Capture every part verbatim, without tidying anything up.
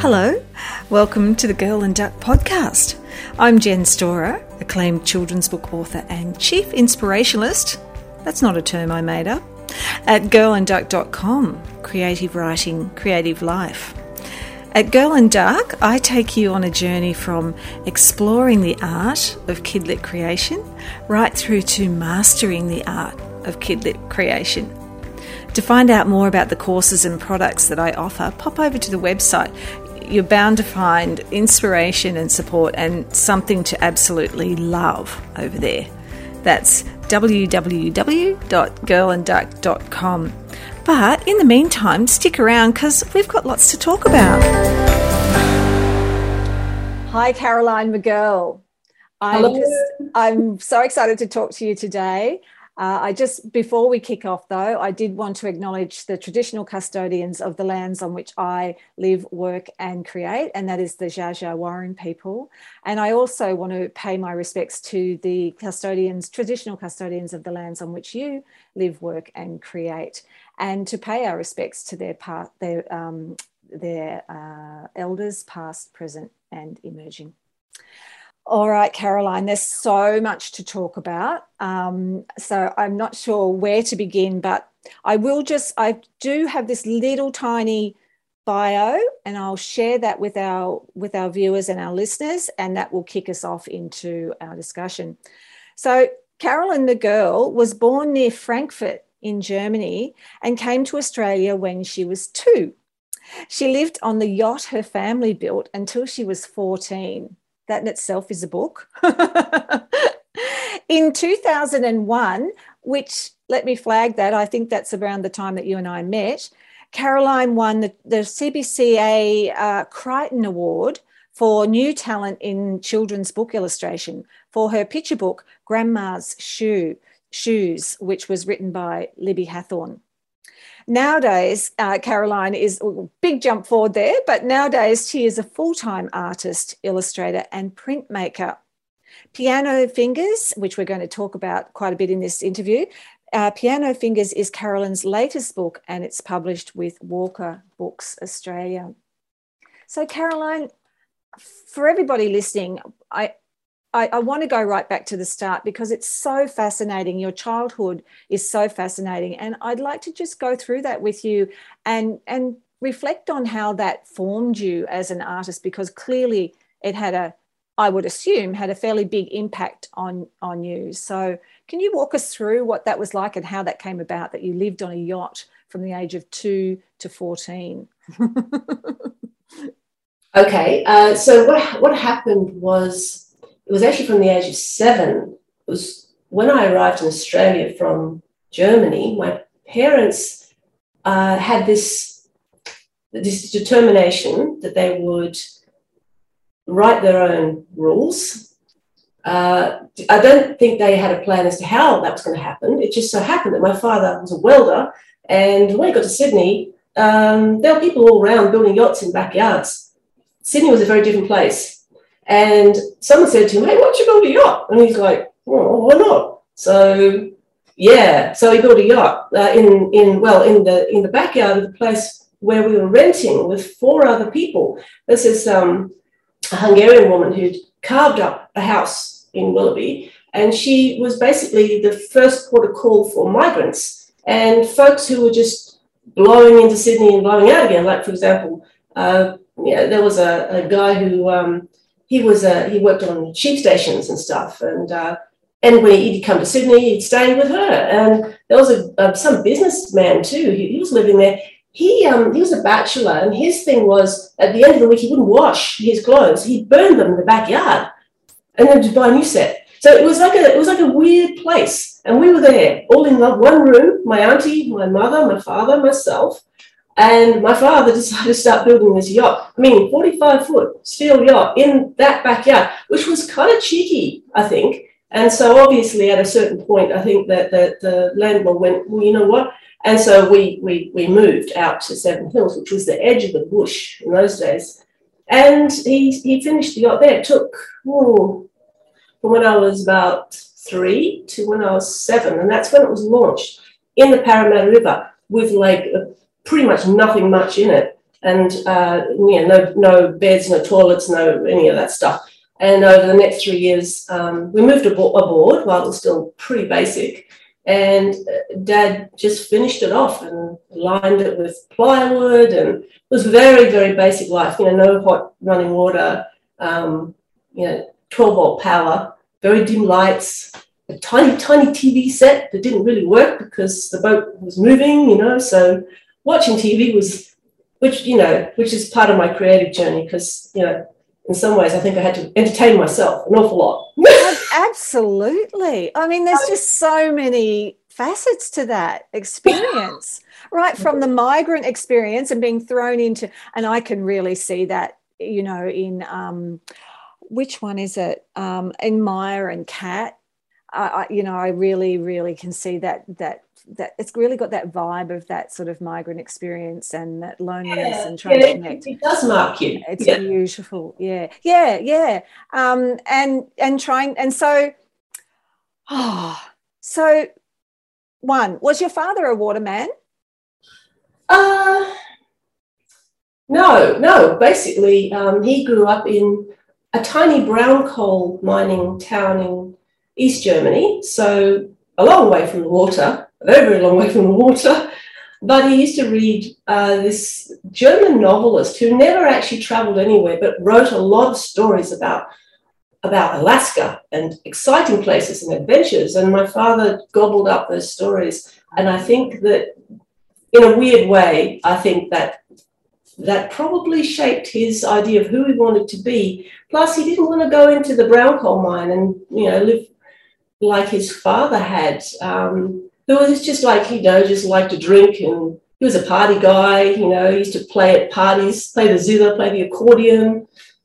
Hello, welcome to the Girl and Duck podcast. I'm Jen Storer, acclaimed children's book author and chief inspirationalist, that's not a term I made up, at girl and duck dot com, creative writing, creative life. At Girl and Duck, I take you on a journey from exploring the art of kidlit creation right through to mastering the art of kidlit creation. To find out more about the courses and products that I offer, pop over to the website. You're bound to find inspiration and support and something to absolutely love over there. That's w w w dot girl and duck dot com. But in the meantime, stick around because we've got lots to talk about. Hi, Caroline McGurl. I'm, Hello. just, I'm so excited to talk to you today. Uh, I just, before we kick off though, I did want to acknowledge the traditional custodians of the lands on which I live, work and create, and that is the Dja Dja Wurrung people. And I also want to pay my respects to the custodians, traditional custodians of the lands on which you live, work and create, and to pay our respects to their part, their, um, their uh, elders, past, present and emerging. All right, Caroline, there's so much to talk about. Um, so I'm not sure where to begin, but I will just, I do have this little tiny bio and I'll share that with our, with our viewers and our listeners, and that will kick us off into our discussion. So Caroline McGurl was born near Frankfurt in Germany and came to Australia when she was two. She lived on the yacht her family built until she was fourteen. That in itself is a book. In two thousand one, which, let me flag that, I think that's around the time that you and I met, Caroline won the, the C B C A uh, Crichton Award for New Talent in Children's Book Illustration for her picture book, Grandma's Shoe, Shoes, which was written by Libby Hathorn. Nowadays, uh, Caroline is a big jump forward there, but nowadays she is a full-time artist, illustrator and printmaker. Piano Fingers, which we're going to talk about quite a bit in this interview, uh, Piano Fingers is Caroline's latest book and it's published with Walker Books Australia. So Caroline, for everybody listening, I, I, I want to go right back to the start because it's so fascinating. Your childhood is so fascinating. And I'd like to just go through that with you and, and reflect on how that formed you as an artist, because clearly it had a, I would assume, had a fairly big impact on, on you. So can you walk us through what that was like and how that came about, that you lived on a yacht from the age of two to fourteen? Okay, uh, so what, what happened was, it was actually from the age of seven. It was when I arrived in Australia from Germany. My parents uh, had this, this determination that they would write their own rules. Uh, I don't think they had a plan as to how that was going to happen. It just so happened that my father was a welder, and when he got to Sydney, um, there were people all around building yachts in backyards. Sydney was a very different place. And someone said to him, hey, why don't you build a yacht? And he's like, well, why not? So, yeah, so he built a yacht uh, in, in, well, in the in the backyard of the place where we were renting with four other people. This is um, a Hungarian woman who'd carved up a house in Willoughby, and she was basically the first port of call for migrants and folks who were just blowing into Sydney and blowing out again. Like, for example, uh, yeah, there was a, a guy who... Um, He was uh, he worked on sheep stations and stuff, and uh, and when he'd come to Sydney, he'd stay with her. And there was a, a some businessman too. He, he was living there. He um he was a bachelor, and his thing was at the end of the week he wouldn't wash his clothes. He'd burn them in the backyard, and then to buy a new set. So it was like a it was like a weird place, and we were there all in one room. My auntie, my mother, my father, myself. And my father decided to start building this yacht. I mean, forty-five foot steel yacht in that backyard, which was kind of cheeky, I think. And so obviously at a certain point, I think that the, the landlord went, well, you know what? And so we, we, we moved out to Seven Hills, which was the edge of the bush in those days. And he, he finished the yacht there. It took, oh, from when I was about three to when I was seven. And that's when it was launched in the Parramatta River with like a pretty much nothing much in it. and uh, you know, no, no beds, no toilets, no any of that stuff. And over the next three years, um, we moved abo- aboard while it was still pretty basic. And Dad just finished it off and lined it with plywood, and it was very, very basic life. You know, no hot running water, um, you know, twelve volt power, very dim lights, a tiny, tiny T V set that didn't really work because the boat was moving, you know. So watching T V was, which, you know, which is part of my creative journey because, you know, in some ways I think I had to entertain myself an awful lot. Absolutely. I mean, there's just so many facets to that experience, right? From the migrant experience and being thrown into, and I can really see that, you know, in, um, which one is it? Um, in Maya and Kat, uh, I, you know, I really, really can see that, that, that it's really got that vibe of that sort of migrant experience and that loneliness Yeah, and trying yeah, to connect. It, it does mark you. It's yeah. beautiful. Yeah. Yeah. Yeah. Um, and, and trying, and so, oh, so one, was your father a waterman? Uh, no, no. Basically, um, he grew up in a tiny brown coal mining town in East Germany, so a long way from the water, a very, very long way from the water. But he used to read uh, this German novelist who never actually traveled anywhere, but wrote a lot of stories about, about Alaska and exciting places and adventures. And my father gobbled up those stories. And I think that in a weird way, I think that that probably shaped his idea of who he wanted to be. Plus, he didn't want to go into the brown coal mine and, you know, live like his father had, um, who was just like, you know, just liked to drink, and he was a party guy, you know, he used to play at parties, play the zither, play the accordion.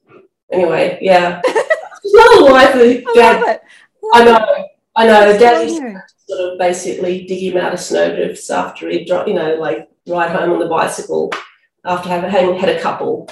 Anyway, yeah. It's not a life that Dad, I, I know, I know, Dad used to sort of basically dig him out of snowdrifts after he'd, you know, like ride home on the bicycle after having had a couple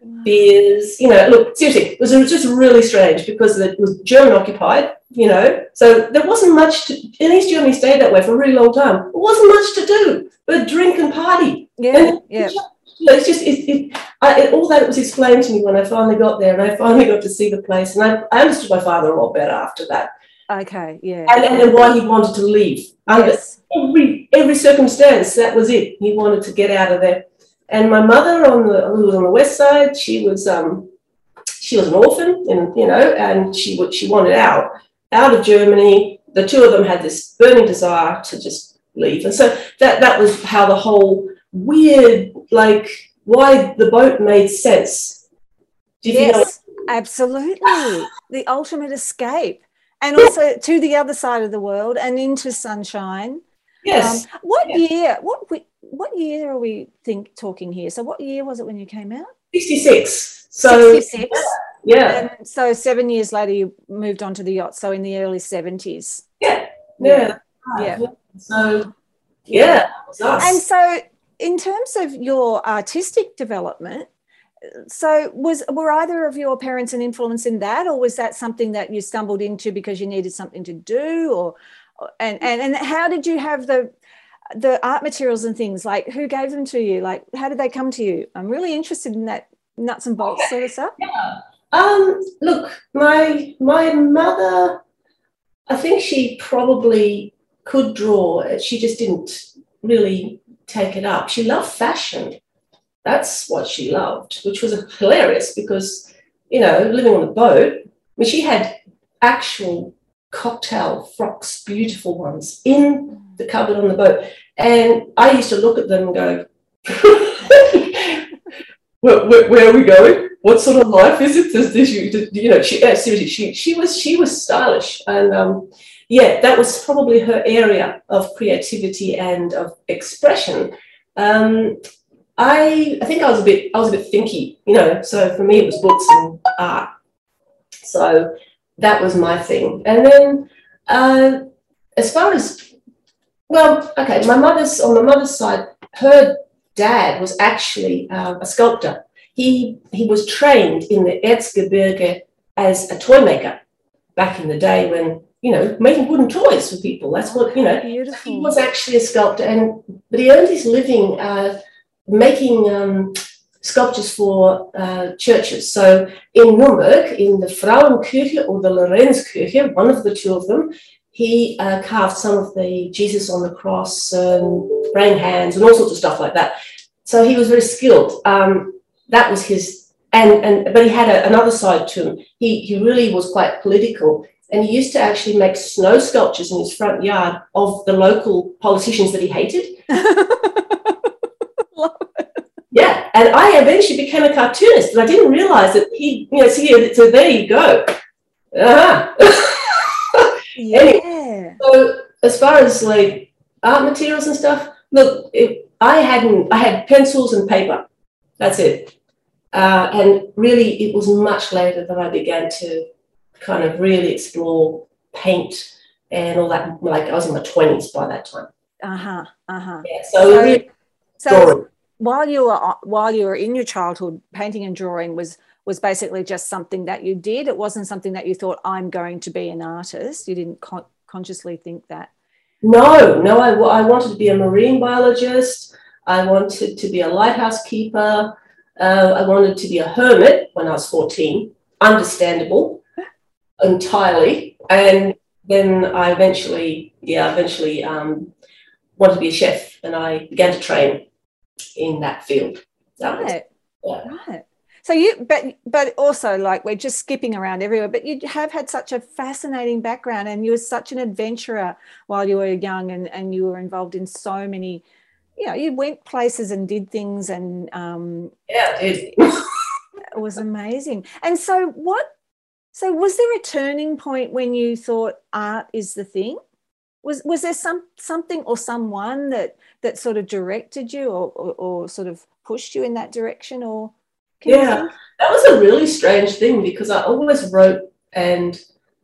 beers, you know. Look, seriously, it was just really strange because it was German occupied, you know, so there wasn't much to, and East Germany stayed that way for a really long time. There wasn't much to do but drink and party. Yeah, and yeah. It's just, it, it, I, it, all that was explained to me when I finally got there, and I finally got to see the place, and I, I understood my father a lot better after that. Okay, yeah. And, and, and why he wanted to leave. Yes. Under every, every circumstance, that was it. He wanted to get out of there. And my mother, on the who was on the west side, she was um, she was an orphan, and you know, and she would she wanted out, out of Germany. The two of them had this burning desire to just leave, and so that that was how the whole weird, like, why the boat made sense. Do you yes, know? Absolutely, the ultimate escape, and also to the other side of the world and into sunshine. Yes. Um, what yes. year? What we, what year are we think talking here? So, what year was it when you came out? sixty-six. So sixty-six. Yeah. yeah. And so seven years later, you moved on to the yacht. So in the early seventies. Yeah. Yeah. Yeah. yeah. So yeah. And so, in terms of your artistic development, so was were either of your parents an influence in that, or was that something that you stumbled into because you needed something to do, or and and, and how did you have the the art materials and things? Like, who gave them to you? Like, how did they come to you? I'm really interested in that nuts and bolts sort of stuff. Yeah. Um, look, my my mother, I think she probably could draw. She just didn't really take it up. She loved fashion. That's what she loved, which was hilarious because, you know, living on a boat, I mean, she had actual cocktail frocks, beautiful ones, in the cupboard on the boat. And I used to look at them and go, where, where, where are we going? What sort of life is it? Does this, you, you know, she, uh, seriously, she, she was she was stylish. And um, yeah, that was probably her area of creativity and of expression. Um, I I think I was a bit I was a bit thinky, you know, so for me it was books and art. So that was my thing. And then uh, as far as, well, okay, my mother's, on my mother's side, her dad was actually uh, a sculptor. He he was trained in the Erzgebirge as a toy maker back in the day when, you know, making wooden toys for people. That's what, you know, beautiful. He was actually a sculptor, and but he earned his living uh, making um, sculptures for uh, churches. So in Nuremberg, in the Frauenkirche or the Lorenzkirche, one of the two of them, he uh, carved some of the Jesus on the cross and praying hands and all sorts of stuff like that. So he was very skilled. Um, that was his, and, and but he had a, another side to him. He, he really was quite political. And he used to actually make snow sculptures in his front yard of the local politicians that he hated. Love it. Yeah, and I eventually became a cartoonist, and I didn't realize that he, you know, so, so there you go. Uh-huh. Yeah. Anyway, so as far as like art materials and stuff, look, it, I hadn't, I had pencils and paper. That's it. Uh, and really, it was much later that I began to kind of really explore paint and all that. Like I was in my twenties by that time. Uh-huh, uh-huh. Yeah, so, So, really so while you were while you were in your childhood, painting and drawing was was basically just something that you did. It wasn't something that you thought, I'm going to be an artist. You didn't con- consciously think that. No, no, I, I wanted to be a marine biologist. I wanted to be a lighthouse keeper. Uh, I wanted to be a hermit when I was fourteen. Understandable, entirely. And then I eventually, yeah, eventually um, wanted to be a chef, and I began to train in that field. That Right, was, yeah. right. So you, but but also, like, we're just skipping around everywhere, but you have had such a fascinating background, and you were such an adventurer while you were young, and, and you were involved in so many, you know, you went places and did things, and um, Yeah, I did. it was amazing. And so what, so was there a turning point when you thought art is the thing? Was was there some something or someone that that sort of directed you or, or, or sort of pushed you in that direction? Or can Yeah, that was a really strange thing, because I always wrote and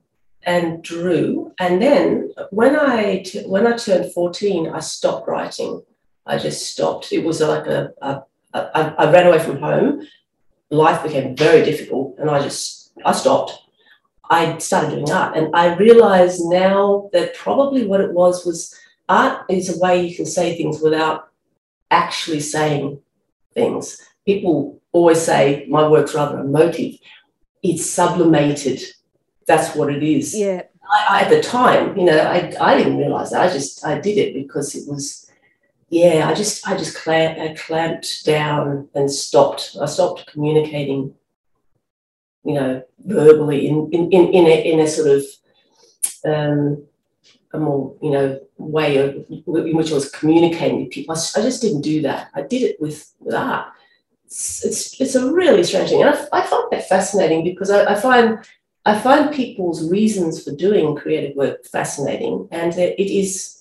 and drew, and then when I t- when I turned fourteen, I stopped writing. I just stopped. It was like a, a, a I, I ran away from home. Life became very difficult, and I just I stopped. I started doing art, and I realize now that probably what it was was art is a way you can say things without actually saying things. People always say my work's rather emotive. It's sublimated. That's what it is. Yeah. I, I, at the time, you know, I, I didn't realize that. I just I did it because it was, yeah. I just I just clamp, I clamped down and stopped. I stopped communicating, you know, verbally in in in, in, a, in a sort of um, a more, you know, way of in which I was communicating with people. I, I just didn't do that. I did it with, with art. It's, it's it's a really strange thing, and I, I find that fascinating, because I, I find I find people's reasons for doing creative work fascinating, and it is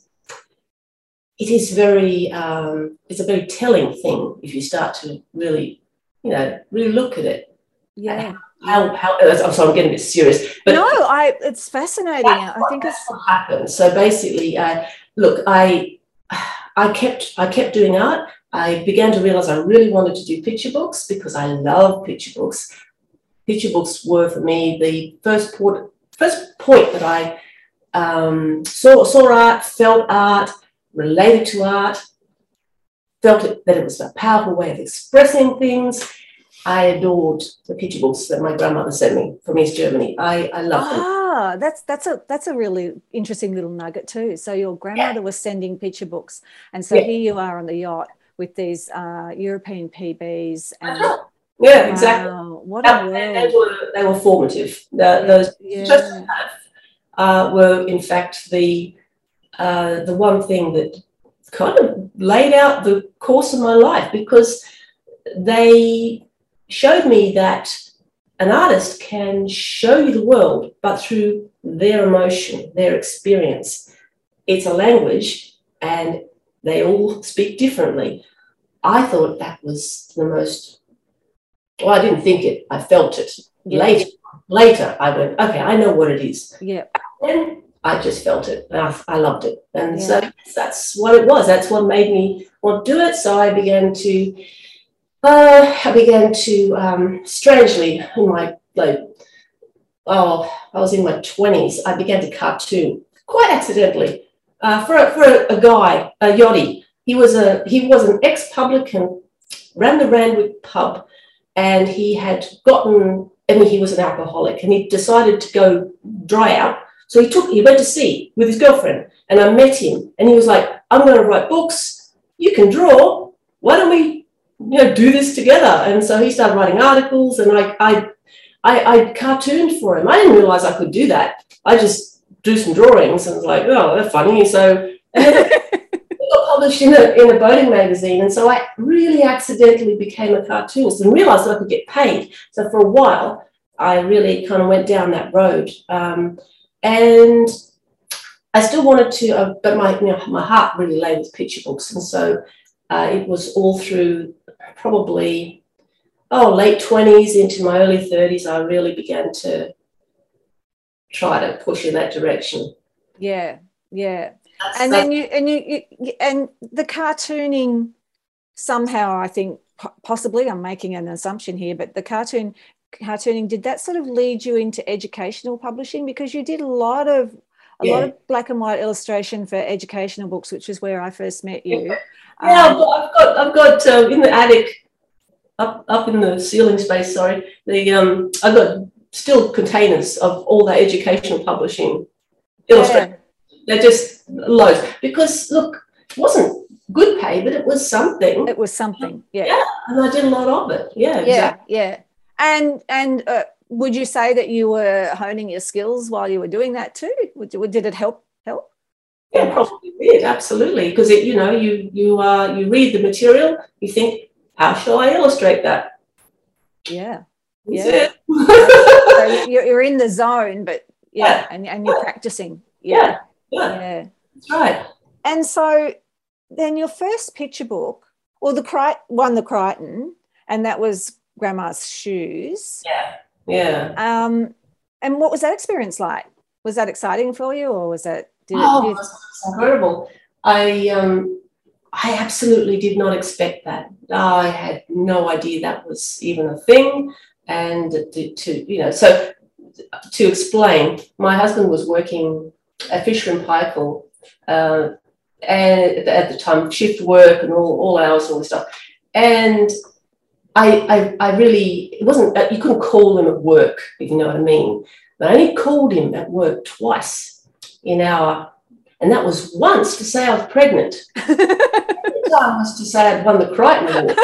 it is very um, it's a very telling thing if you start to really, you know, really look at it. Yeah. How, how, I'm sorry, I'm getting a bit serious. But no, I it's fascinating. I think that's it's what happened. So basically, uh, look, I I kept I kept doing art. I began to realize I really wanted to do picture books, because I love picture books. Picture books were for me the first port, first point that I um, saw saw art, felt art, related to art, felt it, that it was a powerful way of expressing things. I adored the picture books that my grandmother sent me from East Germany. I, I loved them. Ah, that's that's a that's a really interesting little nugget too. So your grandmother yeah. was sending picture books, and so yeah. here you are on the yacht with these uh, European P Bs. And yeah, wow, exactly. What a world. They were they were formative. The, those yeah. just have, uh, were in fact the uh, the one thing that kind of laid out the course of my life, because they showed me that an artist can show you the world, but through their emotion, their experience. It's a language, and they all speak differently. I thought that was the most, well, I didn't think it, I felt it. Yeah. Later, later, I went, okay, I know what it is. Yeah. And I just felt it, and I, I loved it. And yeah. so that's what it was. That's what made me want to do it. So I began to Uh, I began to, um, strangely, in my, like, oh, I was in my twenties, I began to cartoon, quite accidentally, uh, for, a, for a, a guy, a yachty. He was, a, he was an ex-publican ran the Randwick pub, and he had gotten, I mean, he was an alcoholic, and he decided to go dry out. So he took, he went to sea with his girlfriend, and I met him, and he was like, I'm going to write books. You can draw. Why don't we, you know, do this together? And so he started writing articles, and I, I, I, I cartooned for him. I didn't realize I could do that. I just drew some drawings and was like, oh, that's funny. So, and then it got published in a, in a boating magazine. And so I really accidentally became a cartoonist and realized that I could get paid. So for a while, I really kind of went down that road. Um, and I still wanted to, uh, but my, you know, my heart really lay with picture books. And so uh, it was all through probably, oh, late twenties into my early thirties, I really began to try to push in that direction. Yeah, yeah. That's, and that's, then you, and you, you, and the cartooning somehow, I think, possibly, I'm making an assumption here, but the cartoon, cartooning, did that sort of lead you into educational publishing? Because you did a lot of, a yeah. lot of black and white illustration for educational books, which is where I first met you. Yeah, um, I've got, I've got uh, in the attic, up, up in the ceiling space, sorry, the um, I've got still containers of all that educational publishing illustration. Yeah. They're just loads. Because, look, it wasn't good pay, but it was something. It was something, yeah. Yeah, and I did a lot of it. Yeah, yeah, exactly. yeah. And, and uh, would you say that you were honing your skills while you were doing that too? Would, did it help? Help? Yeah, probably did, absolutely. Because, it, you know, you, you, uh, you read the material, you think, how shall I illustrate that? Yeah. That's yeah. it. So you're in the zone, but yeah, yeah. And, and you're practicing. Yeah. Yeah. yeah. That's right. And so then your first picture book, well, the Crichton, won the Crichton, and that was Grandma's Shoes. Yeah. Yeah. Um, and what was that experience like? Was that exciting for you, or was that? Did oh, it, did... it was incredible. I um, I absolutely did not expect that. I had no idea that was even a thing. And to, to you know, so to explain, my husband was working at Fisher and Paykel, uh, and at the time shift work and all, all hours and all this stuff. And I, I, I really, it wasn't, you couldn't call him at work, if you know what I mean. But I only called him at work twice in our, and that was once to say I was pregnant. The other time was to say I'd won the Crichton Award.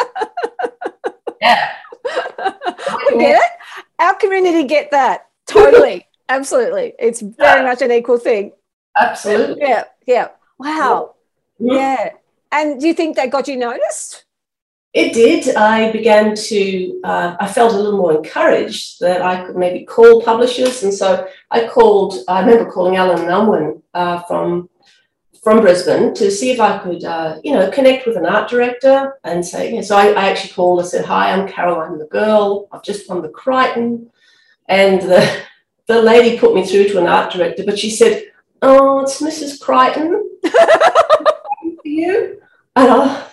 Yeah. I get it. Our community get that. Totally. Absolutely. It's very much an equal thing. Absolutely. Yeah. Yeah. Wow. Yeah. Yeah. And do you think that got you noticed? It did. I began to, uh, I felt a little more encouraged that I could maybe call publishers. And so I called, I remember calling Alan Unwin uh, from, from Brisbane to see if I could, uh, you know, connect with an art director and say, you know, so I, I actually called and said, hi, I'm Caroline the Girl. I've just won the Crichton. And the, the lady put me through to an art director, but she said, oh, it's Missus Crichton. For you? And I,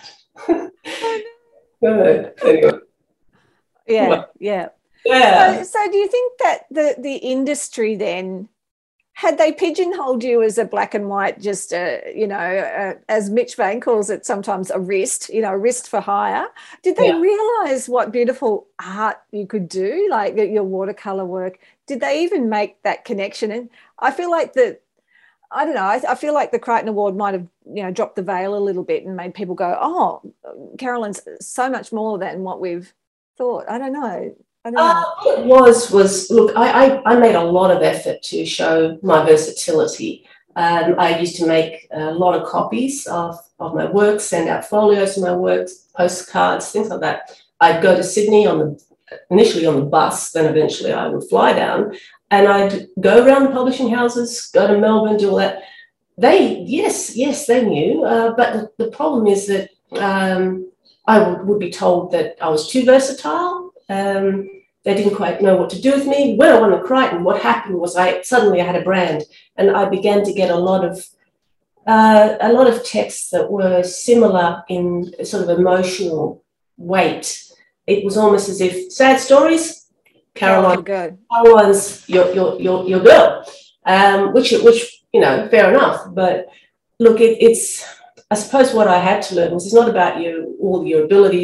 anyway. Yeah, yeah. Yeah. So, so do you think that the, the industry then, had they pigeonholed you as a black and white, just, a, you know, a, as Mitch Vane calls it sometimes, a wrist, you know, a wrist for hire, did they yeah. realise what beautiful art you could do, like your watercolour work? Did they even make that connection? And I feel like the, I don't know, I, I feel like the Crichton Award might have, you know, dropped the veil a little bit and made people go, oh, Caroline's so much more than what we've thought. I don't know. I don't know. Uh, what it was, was, look, I, I, I made a lot of effort to show my versatility. Um, I used to make a lot of copies of, of my work, send out folios of my work, postcards, things like that. I'd go to Sydney on the, initially on the bus, then eventually I would fly down, and I'd go around the publishing houses, go to Melbourne, do all that. They, yes, yes, they knew, uh, but the, the problem is that um, I would, would be told that I was too versatile. Um, they didn't quite know what to do with me. When I won the Crichton, what happened was I suddenly I had a brand, and I began to get a lot of uh, a lot of texts that were similar in sort of emotional weight. It was almost as if sad stories, Caroline, good. Caroline's your your your your girl, um, which which you know, fair enough. But look, it, it's I suppose what I had to learn was it's not about you all your abilities.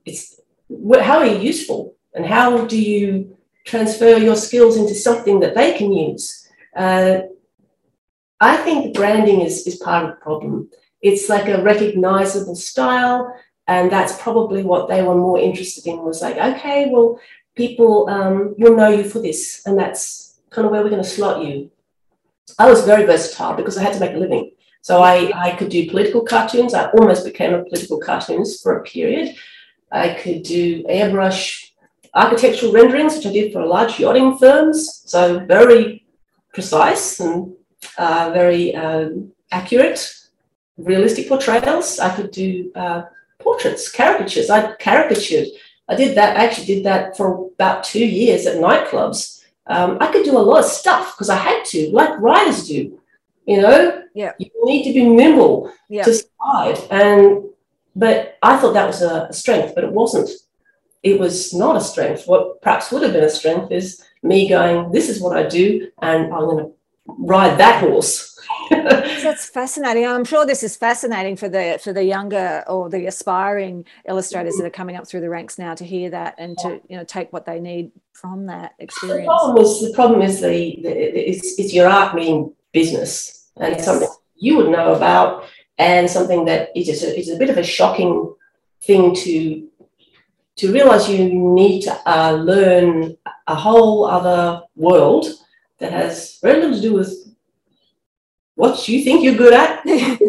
it's how are you useful, and how do you transfer your skills into something that they can use? Uh, I think branding is, is part of the problem. It's like a recognizable style, and that's probably what they were more interested in, was like, okay, well, people um, will know you for this, and that's kind of where we're going to slot you. I was very versatile because I had to make a living. So I, I could do political cartoons. I almost became a political cartoonist for a period. I could do airbrush architectural renderings, which I did for large yachting firms. So very precise and uh, very um, accurate, realistic portrayals. I could do uh, portraits, caricatures. I caricatured. I did that. I actually did that for about two years at nightclubs. Um, I could do a lot of stuff because I had to, like writers do. You know, yeah. You need to be nimble yeah. to survive. And but I thought that was a strength, but it wasn't. It was not a strength. What perhaps would have been a strength is me going, this is what I do, and I'm going to ride that horse. That's fascinating. I'm sure this is fascinating for the for the younger or the aspiring illustrators that are coming up through the ranks now to hear that and to, you know, take what they need from that experience. The problem is the problem is the, the it's, it's your art meaning business, and yes. something you would know about, and something that is just a, it's a bit of a shocking thing to to realize you need to uh, learn a whole other world that has very little to do with what you think you're good at.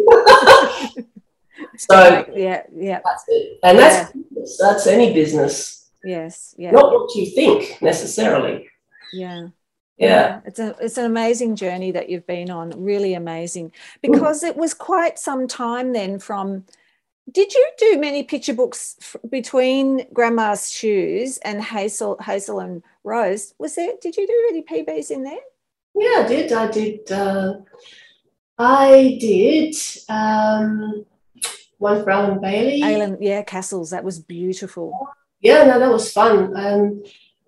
So yeah, yeah, that's it, and that's yeah. that's any business. Yes, yeah, not what you think necessarily. Yeah. Yeah. yeah, it's a it's an amazing journey that you've been on, really amazing, because it was quite some time then from. Did you do many picture books f- between Grandma's Shoes and Hazel, Hazel and Rose? Was there? Did you do any P Bs in there? Yeah, I did. I did. Uh, I did um, one for Alan Bailey. Alan, yeah, Castles. That was beautiful. Yeah, no, that was fun. Um,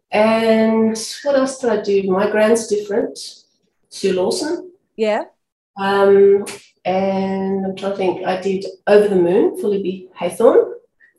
and what else did I do? My Grand's Different, Sue Lawson. Yeah. Um, and I'm trying to think, I did Over the Moon for Libby Haythorne.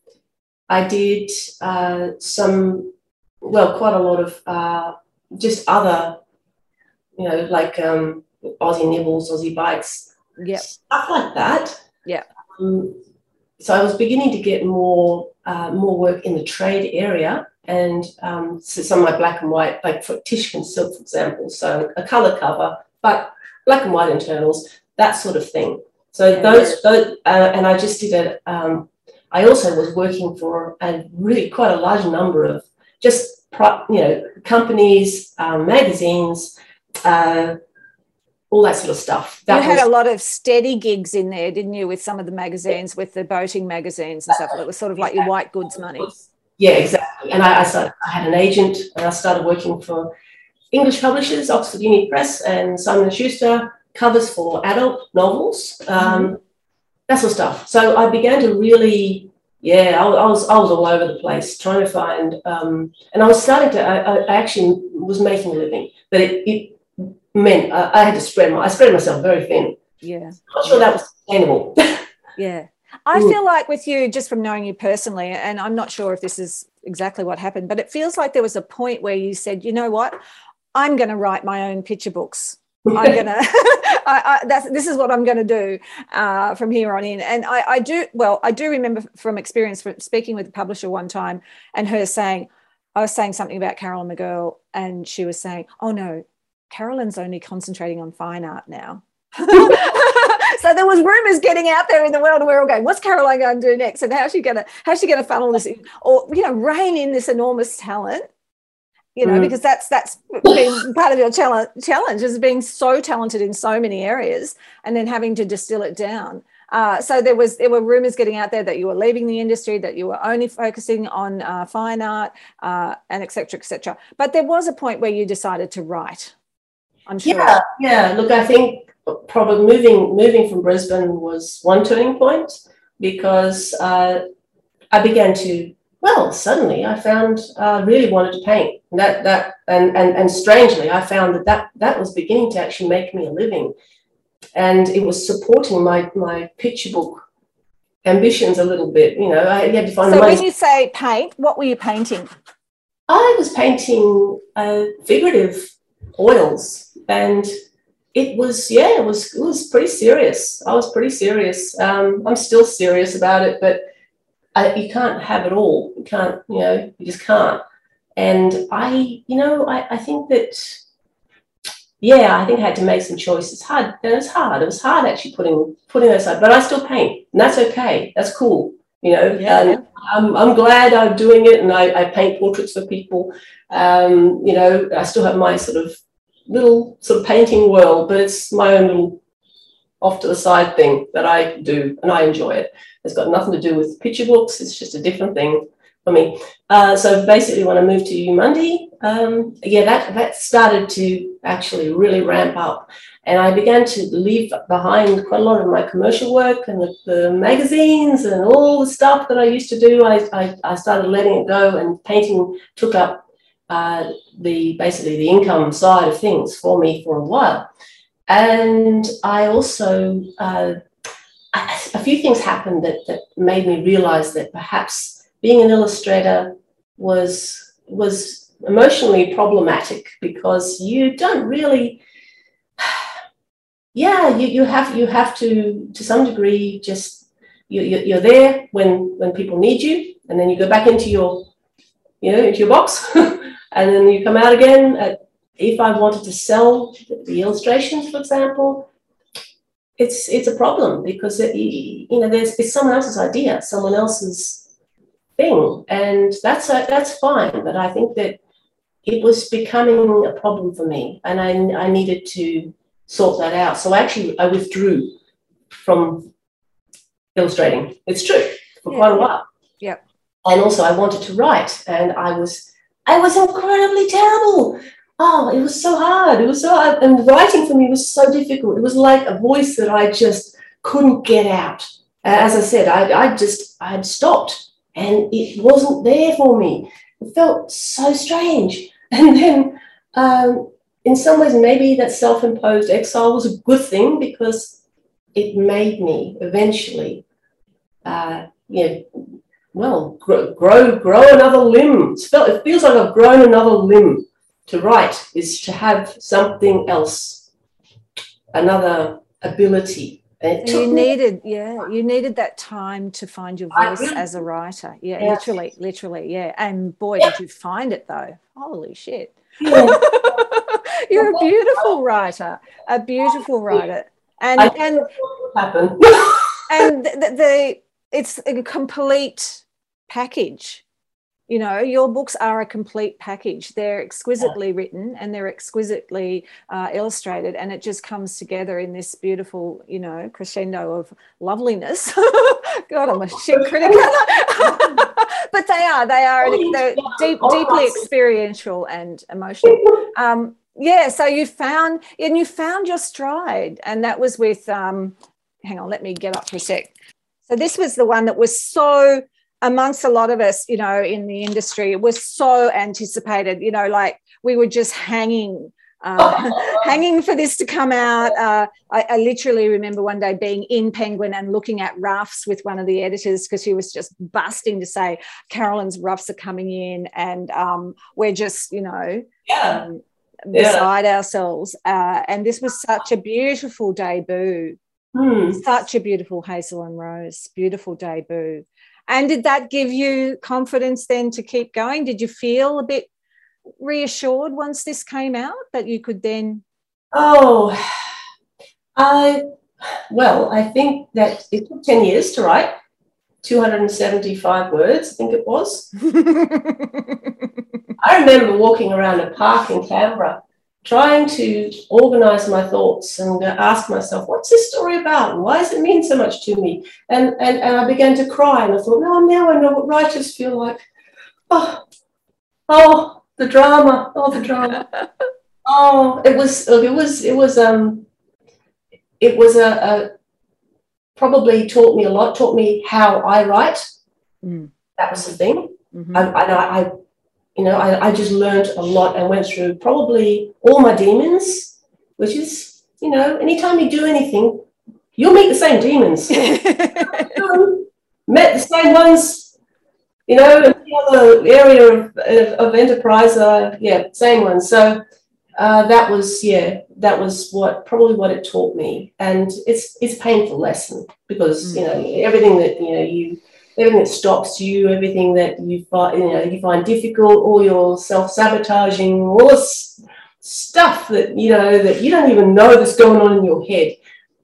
I did uh, some, well, quite a lot of uh, just other, you know, like um, Aussie Nibbles, Aussie Bites, yep. stuff like that. Yeah. Um, so I was beginning to get more uh, more work in the trade area, and um, so some of my black and white, like for Tishkin Silk, for example, so a colour cover, but black and white internals, that sort of thing. So yeah. those, those uh, and I just did it. Um, I also was working for a really quite a large number of just, pro, you know, companies, um, magazines, uh, all that sort of stuff. That you had was, a lot of steady gigs in there, didn't you, with some of the magazines, with the boating magazines and stuff. It was sort of like your white goods money. Yeah, exactly. And I, I, started, I had an agent, and I started working for English publishers, Oxford Uni Press and Simon and Schuster, covers for adult novels, um, mm-hmm. that sort of stuff. So I began to really, yeah, I, I was I was all over the place trying to find, um, and I was starting to, I, I actually was making a living, but it, it meant I, I had to spread my, I spread myself very thin. Yeah. I'm not sure that was sustainable. Yeah. I feel like with you, just from knowing you personally, and I'm not sure if this is exactly what happened, but it feels like there was a point where you said, you know what, I'm going to write my own picture books. I'm going to, I, I, that's, this is what I'm going to do uh, from here on in. And I, I do, well, I do remember from experience from speaking with the publisher one time and her saying, I was saying something about Carolyn McGurl, and she was saying, oh no, Carolyn's only concentrating on fine art now. So there was rumours getting out there in the world, and we're all going, what's Caroline going to do next? And how's she going to, how's she going to funnel this in, or, you know, rein in this enormous talent? You know, mm. because that's that's been part of your challenge, challenge is being so talented in so many areas and then having to distill it down. Uh, so there was there were rumours getting out there that you were leaving the industry, that you were only focusing on uh, fine art, uh, and et cetera, et cetera. But there was a point where you decided to write, I'm sure. Yeah, yeah. Look, I think probably moving moving from Brisbane was one turning point, because uh, I began to. Well, suddenly I found I uh, really wanted to paint. That that and, and and strangely, I found that, that that was beginning to actually make me a living, and it was supporting my my picture book ambitions a little bit. You know, I had to find. So the money. when you say paint, what were you painting? I was painting uh, figurative oils, and it was yeah, it was it was pretty serious. I was pretty serious. Um, I'm still serious about it, but I, you can't have it all. You can't, you know, you just can't. And I, you know, I, I think that, yeah, I think I had to make some choices. Hard, it was hard. It was hard actually putting putting those aside, but I still paint, and that's okay. That's cool. You know, Yeah. and I'm, I'm glad I'm doing it, and I, I paint portraits for people. Um, you know, I still have my sort of little sort of painting world, but it's my own little off to the side thing that I do, and I enjoy it. It's got nothing to do with picture books. It's just a different thing for me. Uh, so basically, when I moved to UMundi, um, yeah, that that started to actually really ramp up. And I began to leave behind quite a lot of my commercial work and the, the magazines and all the stuff that I used to do. I, I, I started letting it go, and painting took up uh, the basically the income side of things for me for a while. And I also, uh, a few things happened that, that made me realize that perhaps being an illustrator was, was emotionally problematic, because you don't really... Yeah, you, you have you have to to some degree just you, you you're there when when people need you, and then you go back into your you know into your box, and then you come out again. At, if I wanted to sell the illustrations, for example, it's it's a problem, because it, you know there's it's someone else's idea, someone else's thing, and that's a, that's fine. But I think that it was becoming a problem for me, and I I needed to sort that out. So actually I withdrew from illustrating. It's true, for Yeah. quite a while. Yeah. And also I wanted to write, and I was I was incredibly terrible. Oh, it was so hard. It was so hard. And writing for me was so difficult. It was like a voice that I just couldn't get out. As I said, I I just I had stopped, and it wasn't there for me. It felt so strange. And then um in some ways, maybe that self-imposed exile was a good thing, because it made me eventually, uh, you know, well, grow, grow, grow another limb. It's felt, it feels like I've grown another limb. To write is to have something else, another ability. And it So you took me- needed, yeah, you needed that time to find your I voice really- as a writer. Yeah, Yeah. literally, literally, yeah. And boy, did you find it though. Holy shit. Yeah. You're a beautiful writer, a beautiful writer. And I and what happened. and the, the it's a complete package. You know, your books are a complete package. They're exquisitely written, and they're exquisitely uh, illustrated, and it just comes together in this beautiful, you know, crescendo of loveliness. God, I'm a shit critic. But they are, they are they're deep, deeply experiential and emotional. Um, yeah, so you found, and you found your stride, and that was with, um, hang on, let me get up for a sec. So this was the one that was so, amongst a lot of us, you know, in the industry, it was so anticipated, you know, like we were just hanging, uh, hanging for this to come out. Uh, I, I literally remember one day being in Penguin and looking at roughs with one of the editors, because she was just busting to say, Carolyn's roughs are coming in, and um, we're just, you know, Yeah. um, Yeah. beside ourselves. Uh, and this was such a beautiful debut, Hmm. such a beautiful Hazel and Rose, beautiful debut. And did that give you confidence then to keep going? Did you feel a bit reassured once this came out that you could then? Oh, I, well, I think that it took ten years to write, two hundred seventy-five words, I think it was. I remember walking around a park in Canberra, trying to organize my thoughts and ask myself, what's this story about? Why does it mean so much to me? And, and, and I began to cry, and I thought, no, now I know what writers feel like. Oh, oh, the drama, oh, the drama. Oh, it was, it was, it was, um, it was a, a, probably taught me a lot, taught me how I write. Mm. That was the thing. Mm-hmm. I, I, I, you know, I, I just learned a lot and went through probably all my demons, which is, you know, anytime you do anything, you'll meet the same demons. met the same ones, you know, in the other area of, of, of enterprise, uh, yeah, same ones. So uh, that was, yeah, that was what probably what it taught me. And it's it's a painful lesson because, mm. you know, everything that, you know, you, everything that stops you, everything that you find, you know, you find difficult, all your self-sabotaging, all this stuff that, you know, that you don't even know that's going on in your head,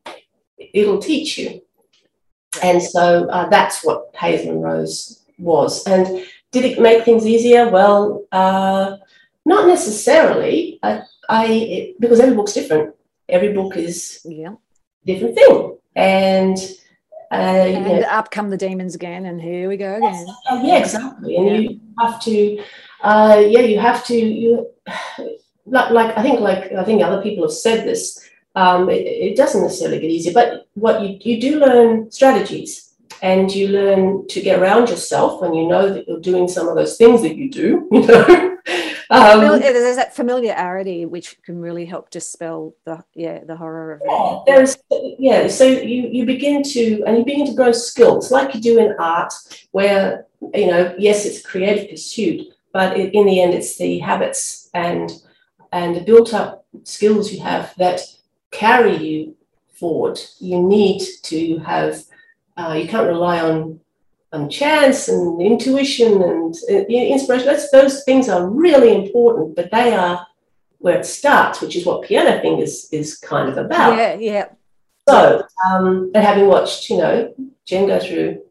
it'll teach you. And so uh, that's what Hazel and Rose was. And did it make things easier? Well, uh, not necessarily. I, I it, because every book's different. Every book is yeah. a different thing. And uh, and you know, up come the demons again, and here we go again. Uh, yeah, exactly. And yeah. you have to, uh, yeah, you have to, you like, like I think, like I think other people have said this. Um, it, it doesn't necessarily get easier, but what you you do learn strategies, and you learn to get around yourself when you know that you're doing some of those things that you do. You know, um, there's that familiarity which can really help dispel the yeah the horror of it. Yeah, there's yeah. So you you begin to and you begin to grow skills like you do in art, where you know yes, it's a creative pursuit, but it, in the end, it's the habits and and the built up skills you have that carry you forward. You need to have, uh, you can't rely on, on chance and intuition and uh, inspiration. That's, those things are really important, but they are where it starts, which is what Piano Fingers is kind of about. Yeah, yeah. So, um, and having watched, you know, Jen go through,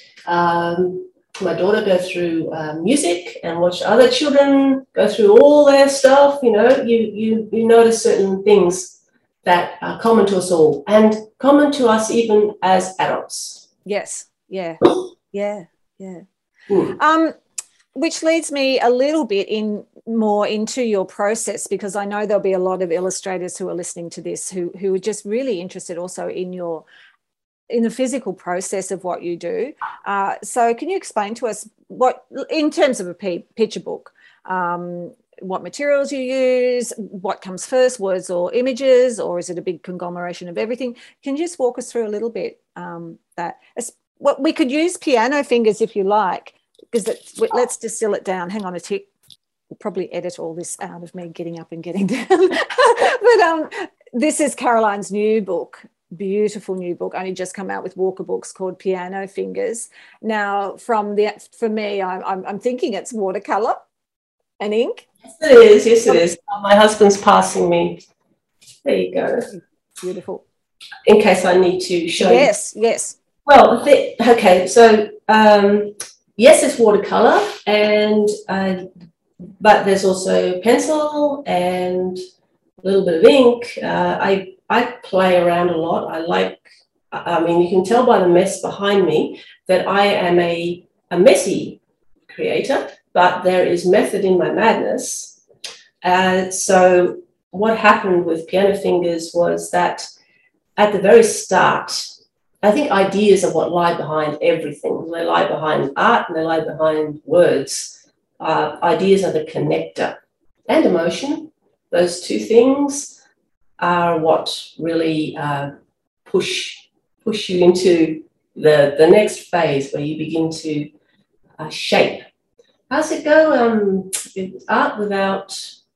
um, my daughter go through uh, music and watch other children go through all their stuff, you know, you, you, you notice certain things that are common to us all and common to us even as adults. Yes, yeah, yeah, yeah. Mm. Um, which leads me a little bit in more into your process, because I know there'll be a lot of illustrators who are listening to this who who are just really interested also in your in the physical process of what you do. Uh, so can you explain to us what, in terms of a p- picture book, um, what materials you use, what comes first, words or images, or is it a big conglomeration of everything? Can you just walk us through a little bit um, that? Well, we could use Piano Fingers if you like, because it, let's distill it down. Hang on a tick. We'll probably edit all this out of me getting up and getting down. But um, this is Caroline's new book, beautiful new book, only just come out with Walker Books, called Piano Fingers. Now, from the for me, I'm, I'm, I'm thinking it's watercolour and ink. Yes, it is. Yes, it is. My husband's passing me. There you go. Beautiful. In case I need to show yes, you. Yes, yes. Well, the, okay, so um, yes, it's watercolour, and uh, but there's also pencil and a little bit of ink. Uh, I I play around a lot. I like. I mean, you can tell by the mess behind me that I am a a messy creator, but there is method in my madness. Uh, so what happened with Piano Fingers was that at the very start, I think ideas are what lie behind everything. They lie behind art and they lie behind words. Uh, ideas are the connector, and emotion. Those two things are what really uh, push push you into the, the next phase where you begin to uh, shape. How's it go? Um, art without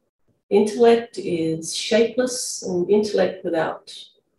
intellect is shapeless, and intellect without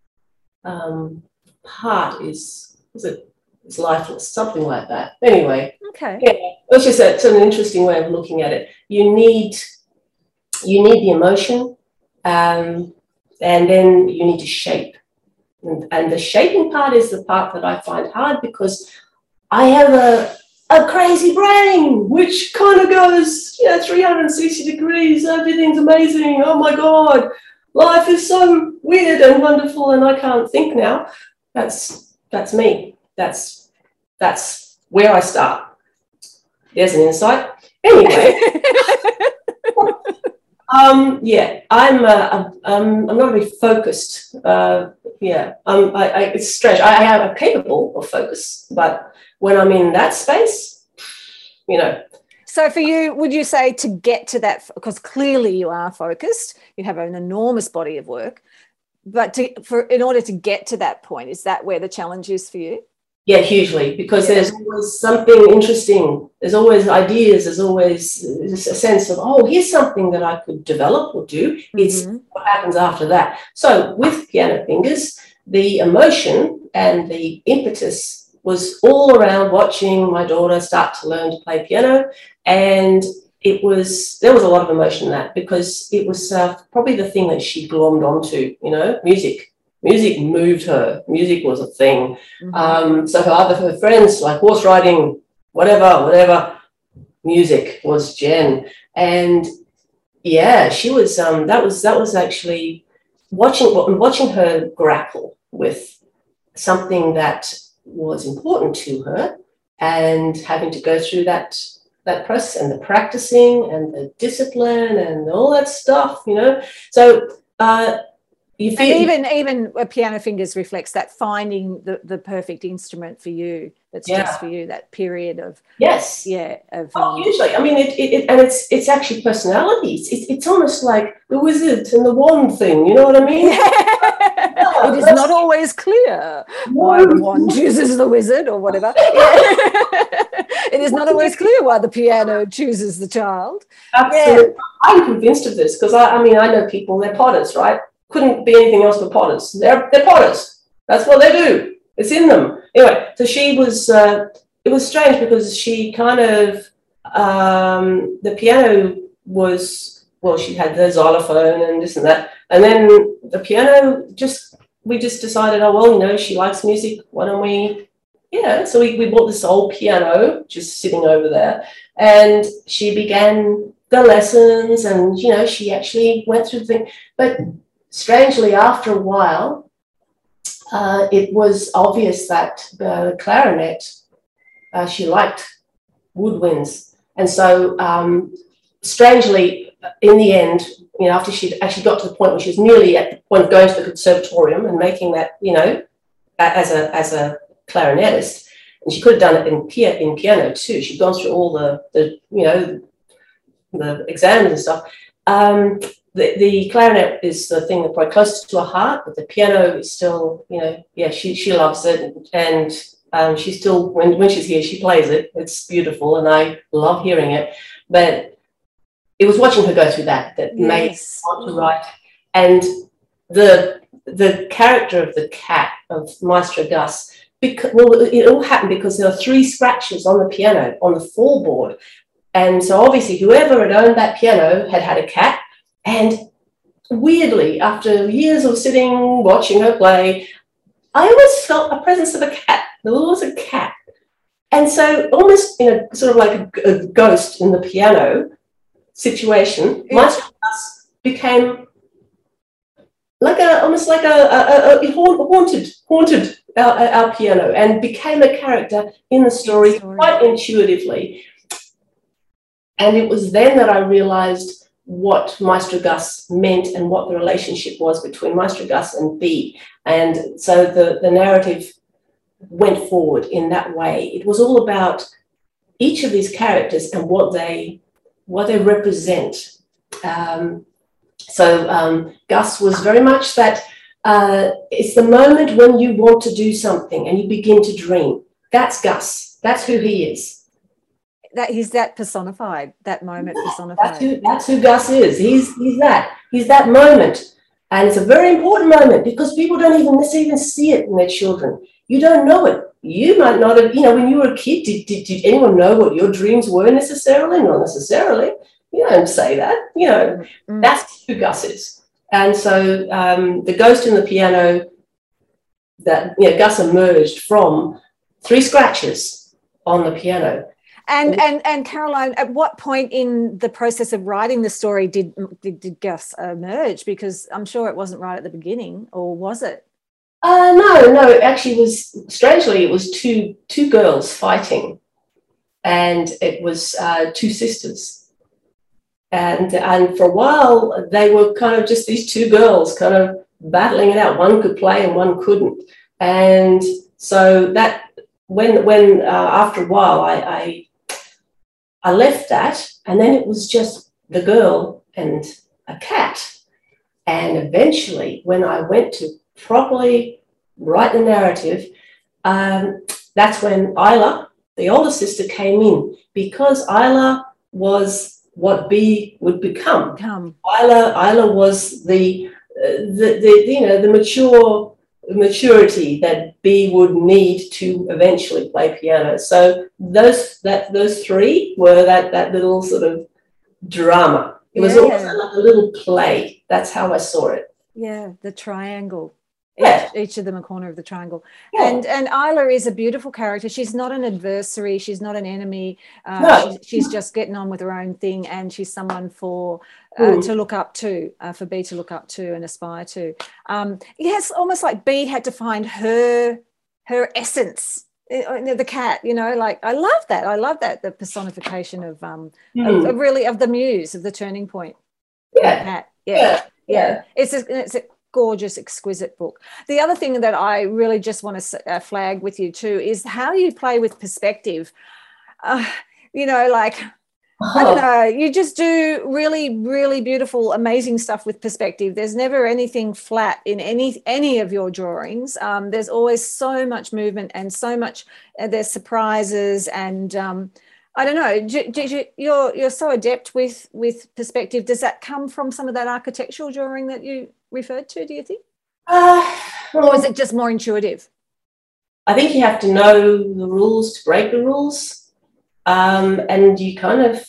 um, heart is, is it, is lifeless, something like that. Anyway, okay. Yeah, it's just a, it's an interesting way of looking at it. You need you need the emotion, um, and then you need to shape. And, and the shaping part is the part that I find hard, because I have a a crazy brain, which kind of goes, you know, three hundred sixty degrees, everything's amazing, oh my God, life is so weird and wonderful, and I can't think now. That's that's me. That's that's where I start. There's an insight. Anyway, um, yeah, I'm uh, I'm I'm not very focused. Uh, yeah, um, I, I, it's strange. I, I am capable of focus, but when I'm in that space, you know. So for you, would you say to get to that, because clearly you are focused, you have an enormous body of work, but to, for in order to get to that point, is that where the challenge is for you? Yeah, hugely, because Yeah. there's always something interesting. There's always ideas. There's always a sense of, oh, here's something that I could develop or do. It's Mm-hmm. what happens after that. So with Piano Fingers, the emotion and the impetus was all around watching my daughter start to learn to play piano. And it was, there was a lot of emotion in that, because it was uh, probably the thing that she glommed onto, you know, music. Music moved her. Music was a thing. Mm-hmm. Um, so her other her friends, like horse riding, whatever, whatever, music was Jen. And yeah, she was. Um, that was that was actually watching watching her grapple with something that was important to her, and having to go through that that process and the practicing and the discipline and all that stuff. You know, so. Uh, You feel, and even even a Piano Fingers reflects that, finding the, the perfect instrument for you, that's yeah. just for you, that period of yes yeah of oh, um, usually I mean it, it, it and it's it's actually personalities. It's, it's almost like the wizard and the wand thing, you know what I mean? Yeah. It is not always clear why the wand chooses the wizard or whatever. Yeah. It is not always clear why the piano chooses the child. Absolutely. Yeah. I'm convinced of this, because I, I mean I know people, they're potters, right? Couldn't be anything else but potters. They're, they're potters. That's what they do. It's in them. Anyway, so she was, uh, it was strange, because she kind of, um, the piano was, well, she had the xylophone and this and that. And then the piano just, we just decided, oh, well, you know, she likes music. Why don't we, yeah. So we, we bought this old piano just sitting over there, and she began the lessons, and, you know, she actually went through the thing. But strangely, after a while, uh, it was obvious that the clarinet, uh, she liked woodwinds. And so, um, strangely, in the end, you know, after she'd actually got to the point where she was nearly at the point of going to the conservatorium and making that, you know, as a as a clarinetist, and she could have done it in, pia- in piano too. She'd gone through all the, the you know, the exams and stuff. Um, The, the clarinet is the thing that's probably closest to her heart, but the piano is still, you know, yeah, she she loves it, and um, she still, when, when she's here, she plays it. It's beautiful, and I love hearing it. But it was watching her go through that that Yes. made me want to write. And the the character of the cat of Maestro Gus, because, well, it all happened because there were three scratches on the piano on the floorboard, and so obviously whoever had owned that piano had had a cat. And weirdly, after years of sitting, watching her play, I always felt a presence of a cat. There was a cat. And so almost in a sort of like a, a ghost in the piano situation, yeah. Maestro Gus became like a, almost like a, a, a, a haunted, haunted our, our piano, and became a character in the story, in the story quite intuitively. And it was then that I realized what Maestro Gus meant and what the relationship was between Maestro Gus and Bea. And so the, the narrative went forward in that way. It was all about each of these characters and what they what they represent. Um, so um, Gus was very much that, uh, it's the moment when you want to do something and you begin to dream. That's Gus. That's who he is. That he's that personified, that moment yeah, personified. That's who, that's who Gus is. He's he's that. He's that moment. And it's a very important moment, because people don't even even see it in their children. You don't know it. You might not have, you know, when you were a kid, did, did, did anyone know what your dreams were necessarily? Not necessarily. You don't say that. You know, mm-hmm. That's who Gus is. And so um, the ghost in the piano, that, you know, Gus emerged from three scratches on the piano. And and and Caroline, at what point in the process of writing the story did, did did Gus emerge? Because I'm sure it wasn't right at the beginning, or was it? Uh, no, no. It actually was, strangely, it was two two girls fighting, and it was uh, two sisters, and and for a while they were kind of just these two girls kind of battling it out. One could play and one couldn't, and so that when when uh, after a while I. I I left that, and then it was just the girl and a cat. And eventually, when I went to properly write the narrative, um, that's when Isla, the older sister, came in, because Isla was what B would become. Come. Isla, Isla was the, uh, the, the, you know, the mature maturity that B would need to eventually play piano. So those that those three were that that little sort of drama. It was Yeah. almost like a little play. That's how I saw it. Yeah, the triangle. Yeah. Each, each of them a corner of the triangle. Yeah. And and Isla is a beautiful character. She's not an adversary. She's not an enemy. Uh, No. she's, she's just getting on with her own thing, and she's someone for uh, Mm. to look up to, uh, for B to look up to and aspire to. Um, yes, almost like B had to find her her essence. Uh, The cat, you know, like I love that. I love that the personification of um Mm. of, of really of the muse, of the turning point. Yeah. Cat. Yeah. Yeah. Yeah. Yeah. It's a, it's a gorgeous, exquisite book. The other thing that I really just want to uh, flag with you too is how you play with perspective. Uh, you know, like, I don't Oh, know, you just do really, really beautiful, amazing stuff with perspective. There's never anything flat in any any of your drawings. Um, there's always so much movement and so much, uh, there's surprises and um, I don't know, do, do you, you're you're so adept with with perspective. Does that come from some of that architectural drawing that you referred to, do you think? uh, Or is well, it just more intuitive? I think you have to know the rules to break the rules. Um, and you kind of,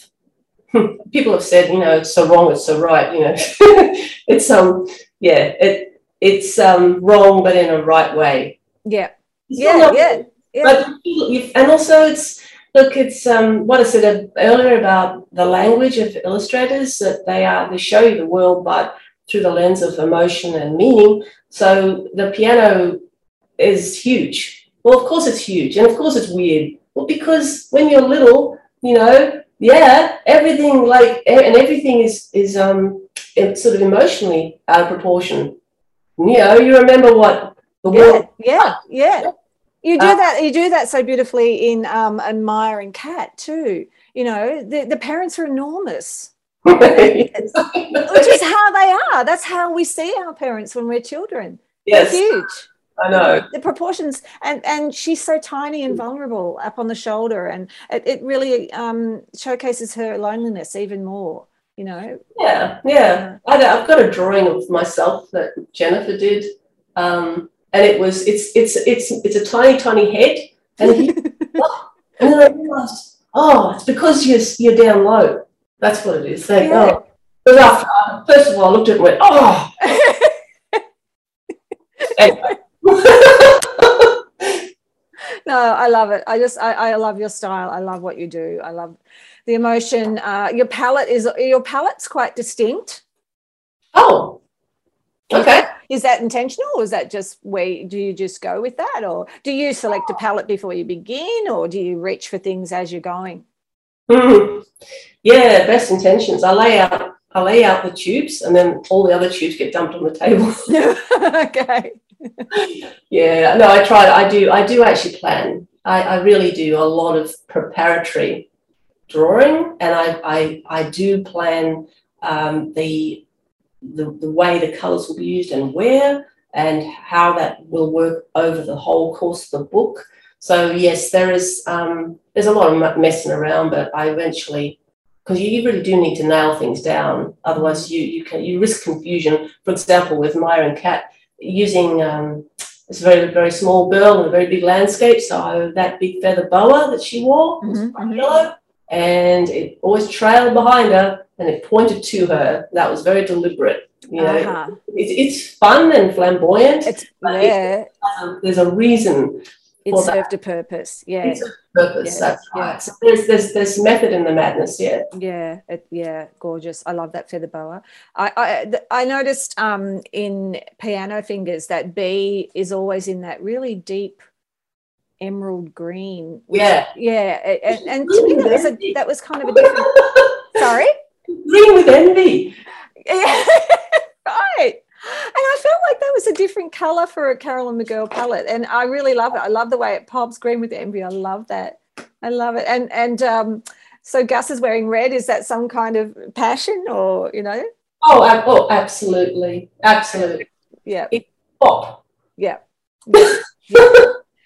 people have said, you know, it's so wrong, it's so right, you know. It's, um, yeah, it it's um, wrong, but in a right way. Yeah. It's Yeah, not- yeah, yeah. But you, and also it's, look, it's um, what I said earlier about the language of illustrators, that they are, they show you the world, but through the lens of emotion and meaning. So the piano is huge. Well, of course it's huge, and of course it's weird. Well, because when you're little, you know, yeah, everything like, and everything is is um it's sort of emotionally out of proportion. You know, you remember what the Yeah, world. yeah, yeah. You do Uh, that. You do that so beautifully in um, Admiring Cat too. You know, the, the parents are enormous, Yes. which is how they are. That's how we see our parents when we're children. Yes, They're huge. I know. The proportions, and and she's so tiny and vulnerable up on the shoulder, and it, it really um, showcases her loneliness even more. You know. Yeah, yeah. I, I've got a drawing of myself that Jennifer did, um, and it was it's it's it's it's a tiny tiny head, and he, oh, and then I realised, oh, it's because you're you're down low. That's what it is. Thank Yeah. God. Because after, first of all, I looked at it and went, oh. Anyway. No, I love it. I just, I, I love your style. I love what you do. I love the emotion. Uh, your palette is, your palette's quite distinct. Oh, Is okay. that, is that intentional, or is that just where, do you just go with that? Or do you select a palette before you begin, or do you reach for things as you're going? Mm. Yeah, best intentions. I lay out, I lay out the tubes, and then all the other tubes get dumped on the table. Okay. Yeah, no, I try. I do. I do actually plan. I, I really do a lot of preparatory drawing, and I I, I do plan um, the, the the way the colours will be used and where, and how that will work over the whole course of the book. So yes, there is um, there's a lot of messing around, but I eventually, because you really do need to nail things down. Otherwise, you you can you risk confusion. For example, with Myron Cat, using um, this very, very small girl in a very big landscape. So that big feather boa that she wore was Mhm, mhm. yellow, and it always trailed behind her and it pointed to her. That was very deliberate. You know, Uh-huh. it's, it's fun and flamboyant. It's, but yeah, um, there's a reason it for that. served a purpose. Yeah. It's a purpose. Yeah, That's yeah. right. So there's, there's, there's method in the madness. Yeah. Yeah, it, yeah, gorgeous. I love that feather boa. I I, th- I noticed um, in Piano Fingers that B is always in that really deep emerald green. Which, Yeah. yeah, a- and, and to me that was a that was kind of a different. Sorry. Green with envy. Yeah, right. And I felt like that was a different colour for a Carolyn McGurl palette, and I really love it. I love the way it pops, green with envy. I love that. I love it. And and um, so Gus is wearing red. Is that some kind of passion, or you know? Oh, ab- oh, absolutely, absolutely. Yeah, Pop. yeah, yeah. Yeah.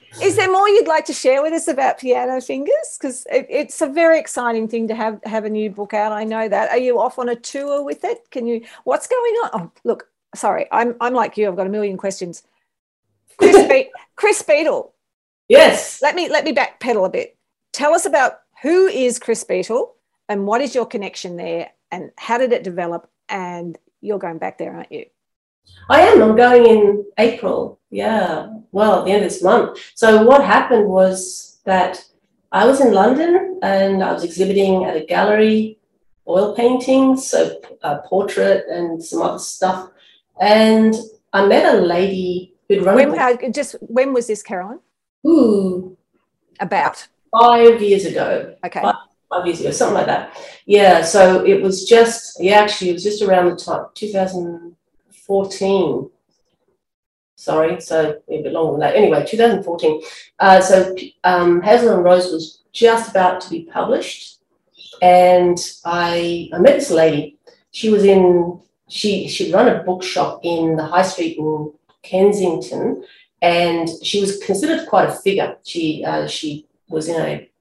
Is there more you'd like to share with us about Piano Fingers? Because it, it's a very exciting thing to have have a new book out. I know that. Are you off on a tour with it? Can you? What's going on? Oh, look, sorry, I'm I'm like you. I've got a million questions. Chris, Be- Chris Beadle. Yes. Let me let me backpedal a bit. Tell us about who is Chris Beadle and what is your connection there, and how did it develop? And you're going back there, aren't you? I am. I'm going in April. Yeah. Well, at the end of this month. So what happened was that I was in London and I was exhibiting at a gallery, oil paintings, so a portrait and some other stuff. And I met a lady who'd run when, a uh, just when was this, Caroline? Ooh, about five years ago. Okay. Five, five years ago, something like that. Yeah. So it was just, yeah, actually, it was just around the time, two thousand fourteen. Sorry, so a bit longer than that. Anyway, two thousand fourteen. Uh, so um, Hazel and Rose was just about to be published, and I I met this lady. She was in she she'd run a bookshop in the High Street in Kensington, and she was considered quite a figure. She uh, she was in a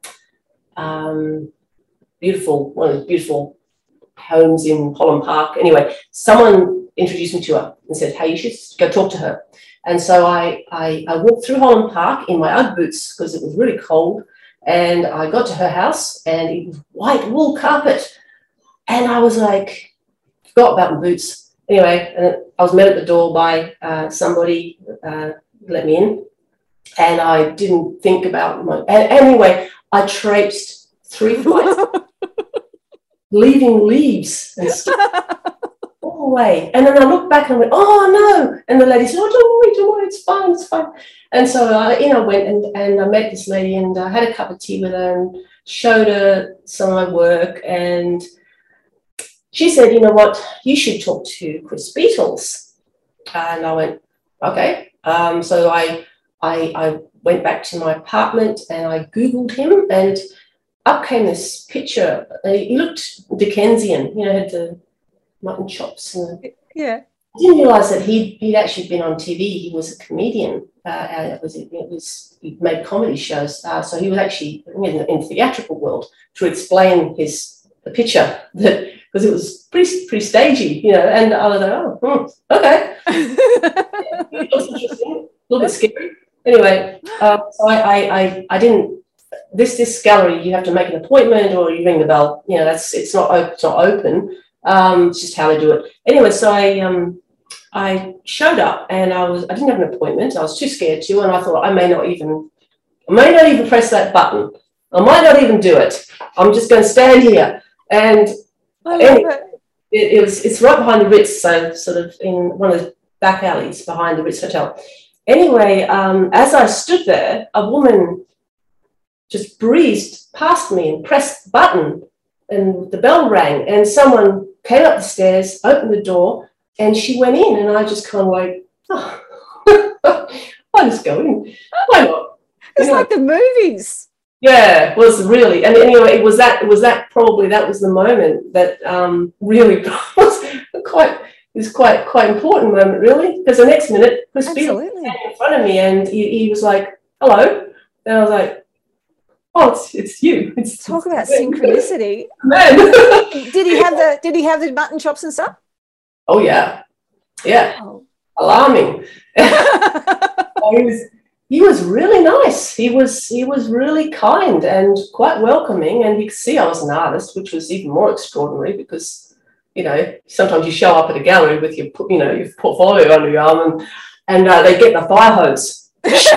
um, beautiful one of the beautiful homes in Holland Park. Anyway, someone introduced me to her and said, "Hey, you should go talk to her." And so I, I, I walked through Holland Park in my Ugg boots because it was really cold, and I got to her house and it was white wool carpet, and I was like, forgot about my boots. Anyway, and I was met at the door by uh, somebody uh, let me in, and I didn't think about my. And anyway, I traipsed three flights, leaving leaves and stuff. Away. And then I looked back and I went, oh no. And the lady said, oh, don't worry, don't worry, it's fine, it's fine. And so I, you know, went and, and I met this lady and I had a cup of tea with her and showed her some of my work. And she said, you know what, you should talk to Chris Beatles. And I went, okay. Um, so I, I, I went back to my apartment and I Googled him, and up came this picture. He looked Dickensian, you know, had the mutton chops. And yeah. I didn't realise that he'd, he'd actually been on T V. He was a comedian. Uh, and it was, it was, he made comedy shows. Uh, so he was actually in, in the theatrical world to explain his the picture, that because it was pretty pretty stagey, you know. And I was like, oh, hmm, okay. Yeah, it looks interesting, a little bit scary. Anyway, uh, so I, I, I, I didn't. This this gallery, you have to make an appointment or you ring the bell. You know, that's it's not it's not open. Um, it's just how they do it. Anyway, so I um I showed up and I was I didn't have an appointment. I was too scared to, and I thought I may not even I may not even press that button. I might not even do it. I'm just going to stand here. And I love anyway, it. It, it was it's right behind the Ritz, so sort of in one of the back alleys behind the Ritz Hotel. Anyway, um, as I stood there, a woman just breezed past me and pressed the button, and the bell rang, and someone came up the stairs, opened the door, and she went in, and I just kind of like, oh, I'll just go in. Why not? It's you know? like the movies. Yeah, it was really, and anyway, it was that, it was that probably that was the moment that um, really was quite, it was quite, quite important moment, really, because the next minute, Chris Beadle came in front of me, and he, he was like, hello, and I was like, oh, it's, it's you. It's talk it's, about it's, synchronicity. Man. Did he have the Did he have the mutton chops and stuff? Oh yeah, yeah. Oh. Alarming. Oh, he was he was really nice. He was he was really kind and quite welcoming. And he could see I was an artist, which was even more extraordinary because, you know, sometimes you show up at a gallery with your you know your portfolio under your arm, and and uh, they get the fire hose.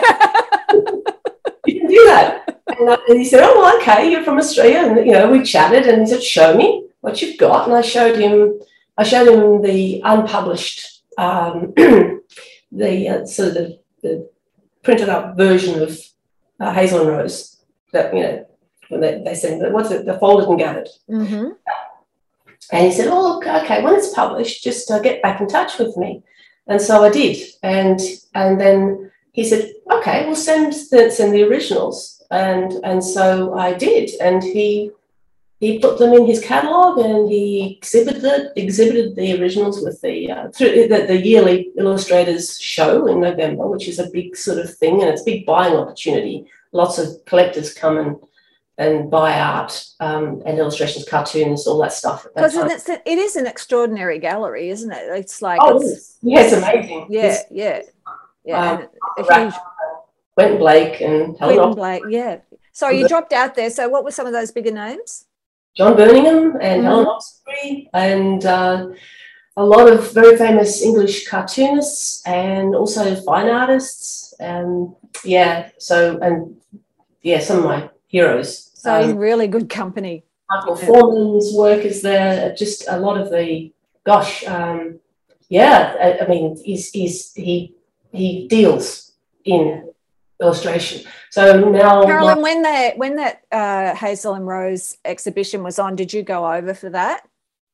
You can do that. And, uh, and he said, oh, well, okay, you're from Australia. And, you know, we chatted and he said, show me what you've got. And I showed him, I showed him the unpublished, um, the uh, sort of the, the printed up version of uh, Hazel and Rose that, you know, when they, they said, what's it, the folded and gathered. Mm-hmm. And he said, oh, look, okay, when it's published, just uh, get back in touch with me. And so I did. And, and then he said, okay, we'll send the, send the originals. And and so I did, and he he put them in his catalogue, and he exhibited exhibited the originals with the uh, through the, the yearly illustrators show in November, which is a big sort of thing, and it's a big buying opportunity. Lots of collectors come and and buy art um, and illustrations, cartoons, all that stuff. Because it's it is an extraordinary gallery, isn't it? It's like oh, it's, yeah, it's amazing. Yeah, it's, yeah, yeah. Um, and a huge, Quentin Blake and Helen Quentin Blake, yeah. So you dropped out there. So what were some of those bigger names? John Birmingham and mm-hmm. Helen Oxenbury, and uh, a lot of very famous English cartoonists and also fine artists. And yeah, so and yeah, some of my heroes. So um, in really good company. Michael yeah. Foreman's work is there. Just a lot of the, gosh, um, yeah. I, I mean, he's, he's he he deals in yeah. illustration. So now, Carolyn, my, when that when that uh, Hazel and Rose exhibition was on, did you go over for that?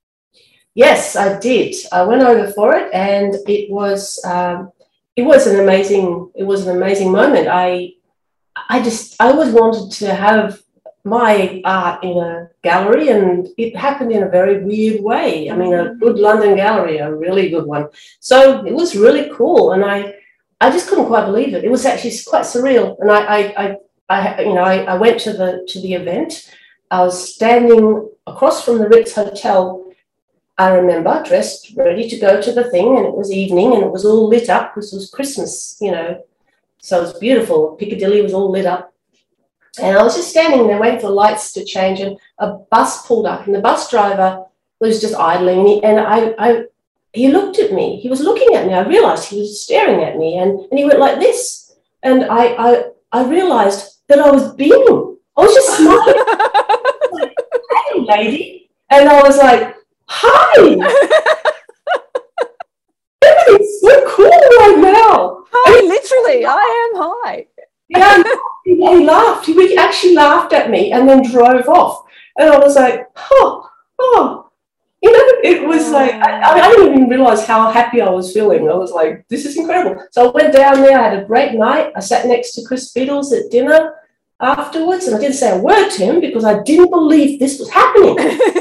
Yes, I did. I went over for it, and it was um, it was an amazing it was an amazing moment. I I just I always wanted to have my art in a gallery, and it happened in a very weird way. I mean, a good London gallery, a really good one. So it was really cool, and I I just couldn't quite believe it. It was actually quite surreal, and I I I, I you know I, I went to the to the event. I was standing across from the Ritz Hotel. I remember, dressed, ready to go to the thing, and it was evening, and it was all lit up because it was Christmas, you know. So it was beautiful. Piccadilly was all lit up. And I was just standing there waiting for lights to change, and a bus pulled up, and the bus driver was just idling. And, he, and I, I, he looked at me. He was looking at me. I realized he was staring at me, and, and he went like this. And I, I, I realized that I was beaming. I was just smiling. Like, hey, lady. And I was like, hi. Everything's so cool right now. Hi, literally, I am high. Yeah, he, he laughed. He actually laughed at me and then drove off. And I was like, oh, oh. You know, it was like, I, I didn't even realize how happy I was feeling. I was like, this is incredible. So I went down there. I had a great night. I sat next to Chris Beatles at dinner afterwards, and I didn't say a word to him because I didn't believe this was happening.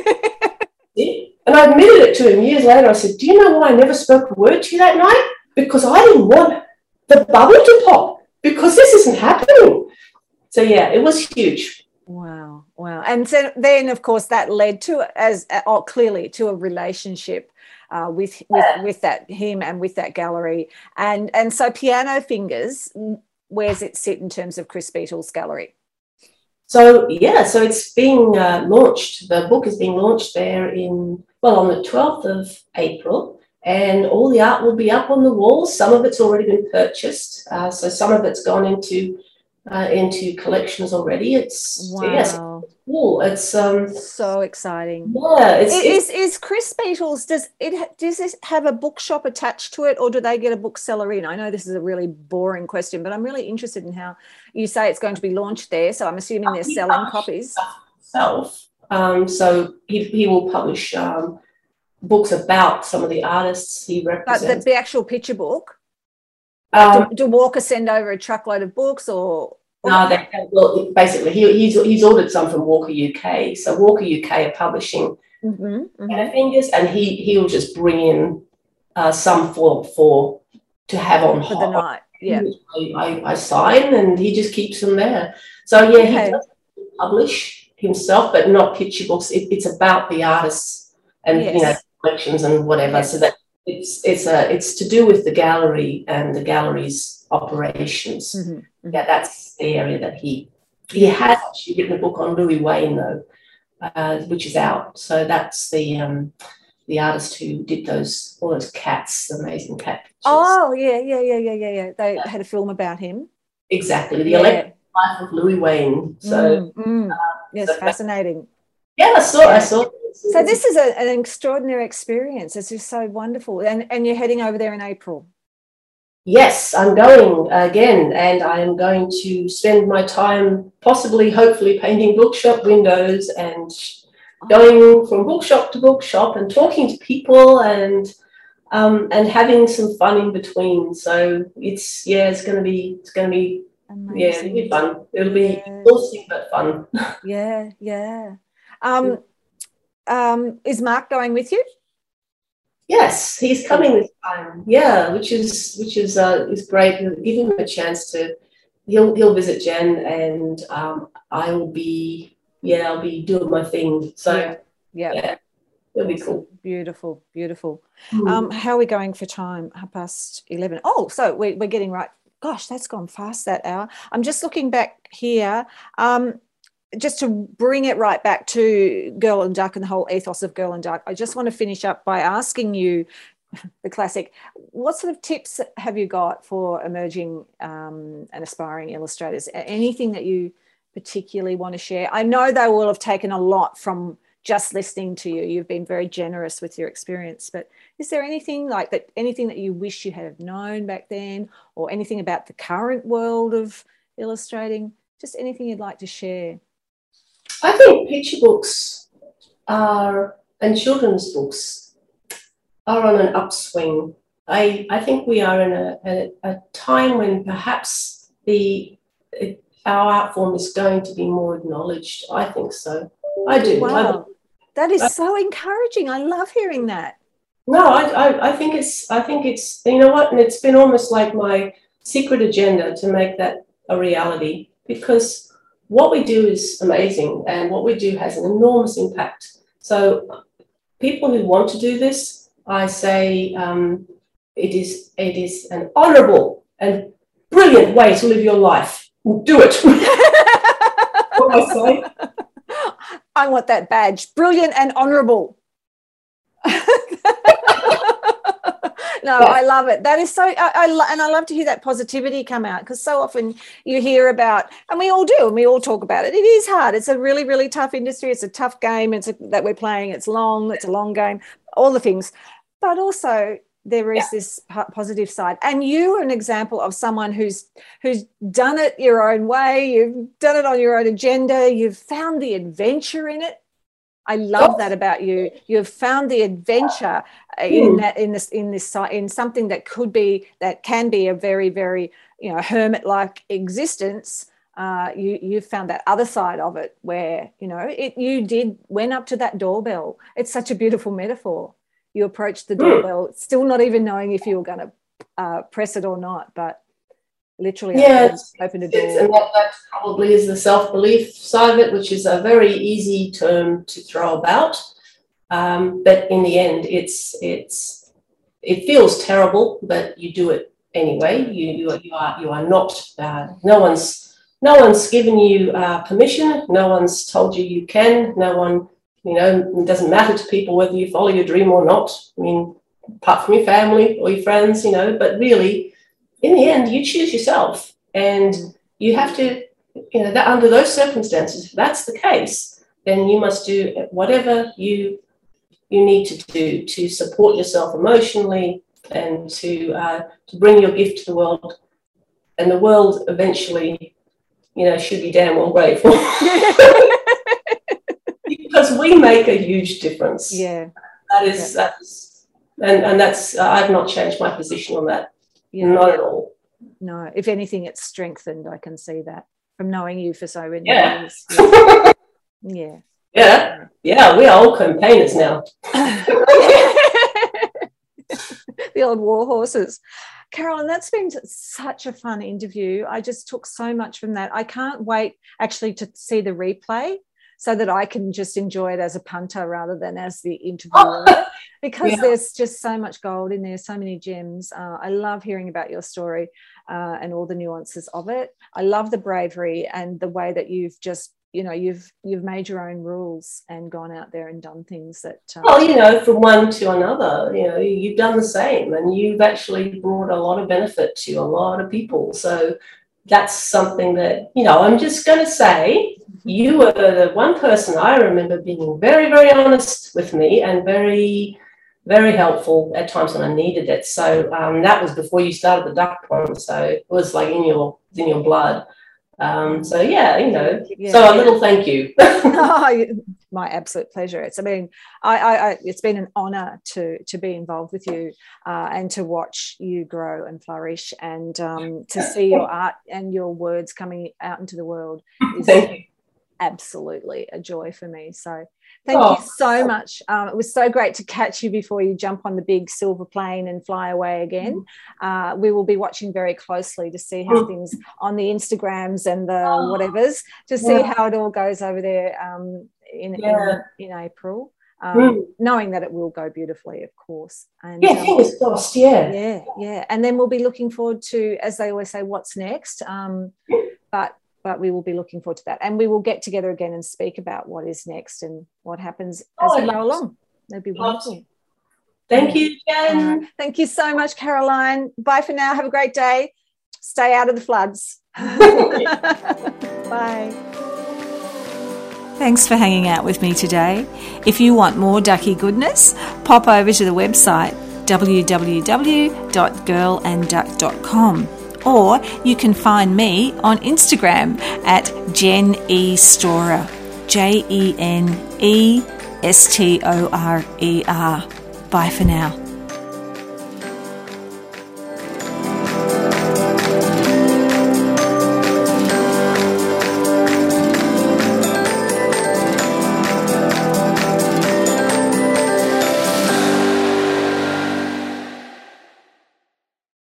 And I admitted it to him years later. I said, do you know why I never spoke a word to you that night? Because I didn't want the bubble to pop, because this isn't happening. So, yeah, it was huge. Wow, wow. And so then, of course, that led to, as oh, clearly, to a relationship uh, with, with yeah. with that him and with that gallery. And, and so Piano Fingers, where's it sit in terms of Chris Beatles' gallery? So, yeah, so it's being uh, launched. The book is being launched there in, well, on the twelfth of April, and all the art will be up on the walls. Some of it's already been purchased, uh, so some of it's gone into uh, into collections already. It's, wow. yeah, it's cool. It's um, so exciting. Yeah. It's, it, it's, is, is Chris Beatles, does it does this have a bookshop attached to it, or do they get a bookseller in? I know this is a really boring question, but I'm really interested in how you say it's going to be launched there, so I'm assuming they're selling copies. Himself. Um, so he, he will publish um, books about some of the artists he represents. But the, the actual picture book? Um, do, do Walker send over a truckload of books, or? or no, they, well, basically he, he's, he's ordered some from Walker U K. So Walker U K are publishing mm-hmm, mm-hmm. Piano Fingers, and he he'll just bring in uh, some for for to have on for the night. Yeah, I, I, I sign, and he just keeps them there. So yeah, okay. he does publish himself, but not picture books. It, it's about the artists and yes. you know collections and whatever. Yes. So that it's it's a it's to do with the gallery and the gallery's operations. Mm-hmm, mm-hmm. Yeah, that's the area that he he has actually written a book on Louis Wayne though, uh, which is out. So that's the um, the artist who did those all those cats, the amazing cat pictures. Oh yeah, yeah, yeah, yeah, yeah, yeah. They yeah. had a film about him. Exactly, the yeah. electric life of Louis Wayne. So mm, mm. Uh, yes, so fascinating. Yeah, I saw. Yeah. I saw. So this is a, an extraordinary experience. It's just so wonderful, and and you're heading over there in April. Yes, I'm going again, and I am going to spend my time, possibly, hopefully, painting bookshop windows and going from bookshop to bookshop and talking to people and um, and having some fun in between. So it's yeah, it's going to be it's going to be amazing. Yeah, it'll be fun. It'll be yeah. exhausting but fun. Yeah, yeah. Um, um, is Mark going with you? Yes, he's coming this time. Yeah, which is which is uh, is great. Give him a chance to. He'll he'll visit Jen, and um, I will be yeah I'll be doing my thing. So yeah, yeah. yeah it'll Awesome. be cool. Beautiful, beautiful. Mm. Um, how are we going for time? Half past eleven. Oh, so we're we're getting right. Gosh, that's gone fast, that hour. I'm just looking back here. Um, just to bring it right back to Girl and Duck and the whole ethos of Girl and Duck, I just want to finish up by asking you the classic, what sort of tips have you got for emerging um, and aspiring illustrators? Anything that you particularly want to share? I know they will have taken a lot from just listening to you. You've been very generous with your experience, but is there anything like that, anything that you wish you had known back then, or anything about the current world of illustrating? Just anything you'd like to share? I think picture books are and children's books are on an upswing. I, I think we are in a, a, a time when perhaps the our art form is going to be more acknowledged. I think so. I do. Wow, I, that is I, so encouraging. I love hearing that. No, I, I I think it's I think it's you know what, and it's been almost like my secret agenda to make that a reality, because what we do is amazing and what we do has an enormous impact. So people who want to do this, I say um, it is it is an honourable and brilliant way to live your life. Do it. What I say. I want that badge. Brilliant and honourable. No, yeah. I love it. That is so, I, I, and I love to hear that positivity come out, because so often you hear about, and we all do, and we all talk about it. It is hard. It's a really, really tough industry. It's a tough game. It's a, that we're playing. It's long. It's a long game. All the things, but also there is yeah. this positive side. And you are an example of someone who's who's done it your own way. You've done it on your own agenda. You've found the adventure in it. I love that about you. You've found the adventure in that, in this, in this, in something that could be, that can be a very, very, you know, hermit-like existence. Uh, you you found that other side of it, where you know it. You did went up to that doorbell. It's such a beautiful metaphor. You approached the doorbell, still not even knowing if you were going to uh, press it or not, but literally yeah, open, open a door. And that, that probably is the self-belief side of it, which is a very easy term to throw about. Um, but in the end, it's it's it feels terrible, but you do it anyway. You you are you are, you are not. Uh, no one's no one's given you uh, permission. No one's told you you can. No one. You know, it doesn't matter to people whether you follow your dream or not. I mean, apart from your family or your friends, you know. But really, in the end, you choose yourself, and you have to, you know, that under those circumstances, if that's the case, then you must do whatever you you need to do to support yourself emotionally and to uh, to bring your gift to the world, and the world eventually, you know, should be damn well grateful. Because we make a huge difference. Yeah, that is yeah. that's and and that's uh, I've not changed my position on that. Yeah. Not at all. No, if anything, it's strengthened. I can see that from knowing you for so many yeah. years. Yeah. yeah. Yeah. Yeah. We are all campaigners now. The old war horses. Carolyn, that's been such a fun interview. I just took so much from that. I can't wait actually to see the replay, so that I can just enjoy it as a punter rather than as the interviewer, because yeah. there's just so much gold in there, so many gems. Uh, I love hearing about your story uh, and all the nuances of it. I love the bravery and the way that you've just, you know, you've you've made your own rules and gone out there and done things that... Um, well, you know, from one to another, you know, you've done the same, and you've actually brought a lot of benefit to a lot of people. So that's something that, you know, I'm just going to say, you were the one person I remember being very, very honest with me and very, very helpful at times when I needed it. So um, that was before you started the duck pond. So it was like in your in your blood. Um, so yeah, you know. Yeah. So a little thank you. Oh, my absolute pleasure. It's I mean, I, I, I it's been an honour to to be involved with you uh, and to watch you grow and flourish, and um, to see your art and your words coming out into the world. Is, thank you. absolutely a joy for me. So thank oh. you so much. Um, it was so great to catch you before you jump on the big silver plane and fly away again. Uh, we will be watching very closely to see how things on the Instagrams and the whatevers, to see yeah. how it all goes over there um, in, yeah. in, in April. Um, mm. knowing that it will go beautifully, of course. And, yeah, um, fingers crossed, yeah. Yeah, yeah. And then we'll be looking forward to, as they always say, what's next. Um, but but we will be looking forward to that. And we will get together again and speak about what is next and what happens as oh, we go along. That'd be wonderful. To. Thank you, Jen. Uh, thank you so much, Caroline. Bye for now. Have a great day. Stay out of the floods. Bye. Thanks for hanging out with me today. If you want more ducky goodness, pop over to the website w w w dot girl and duck dot com, or you can find me on Instagram at Jen E. Storer, J E N E S T O R E R. Bye for now.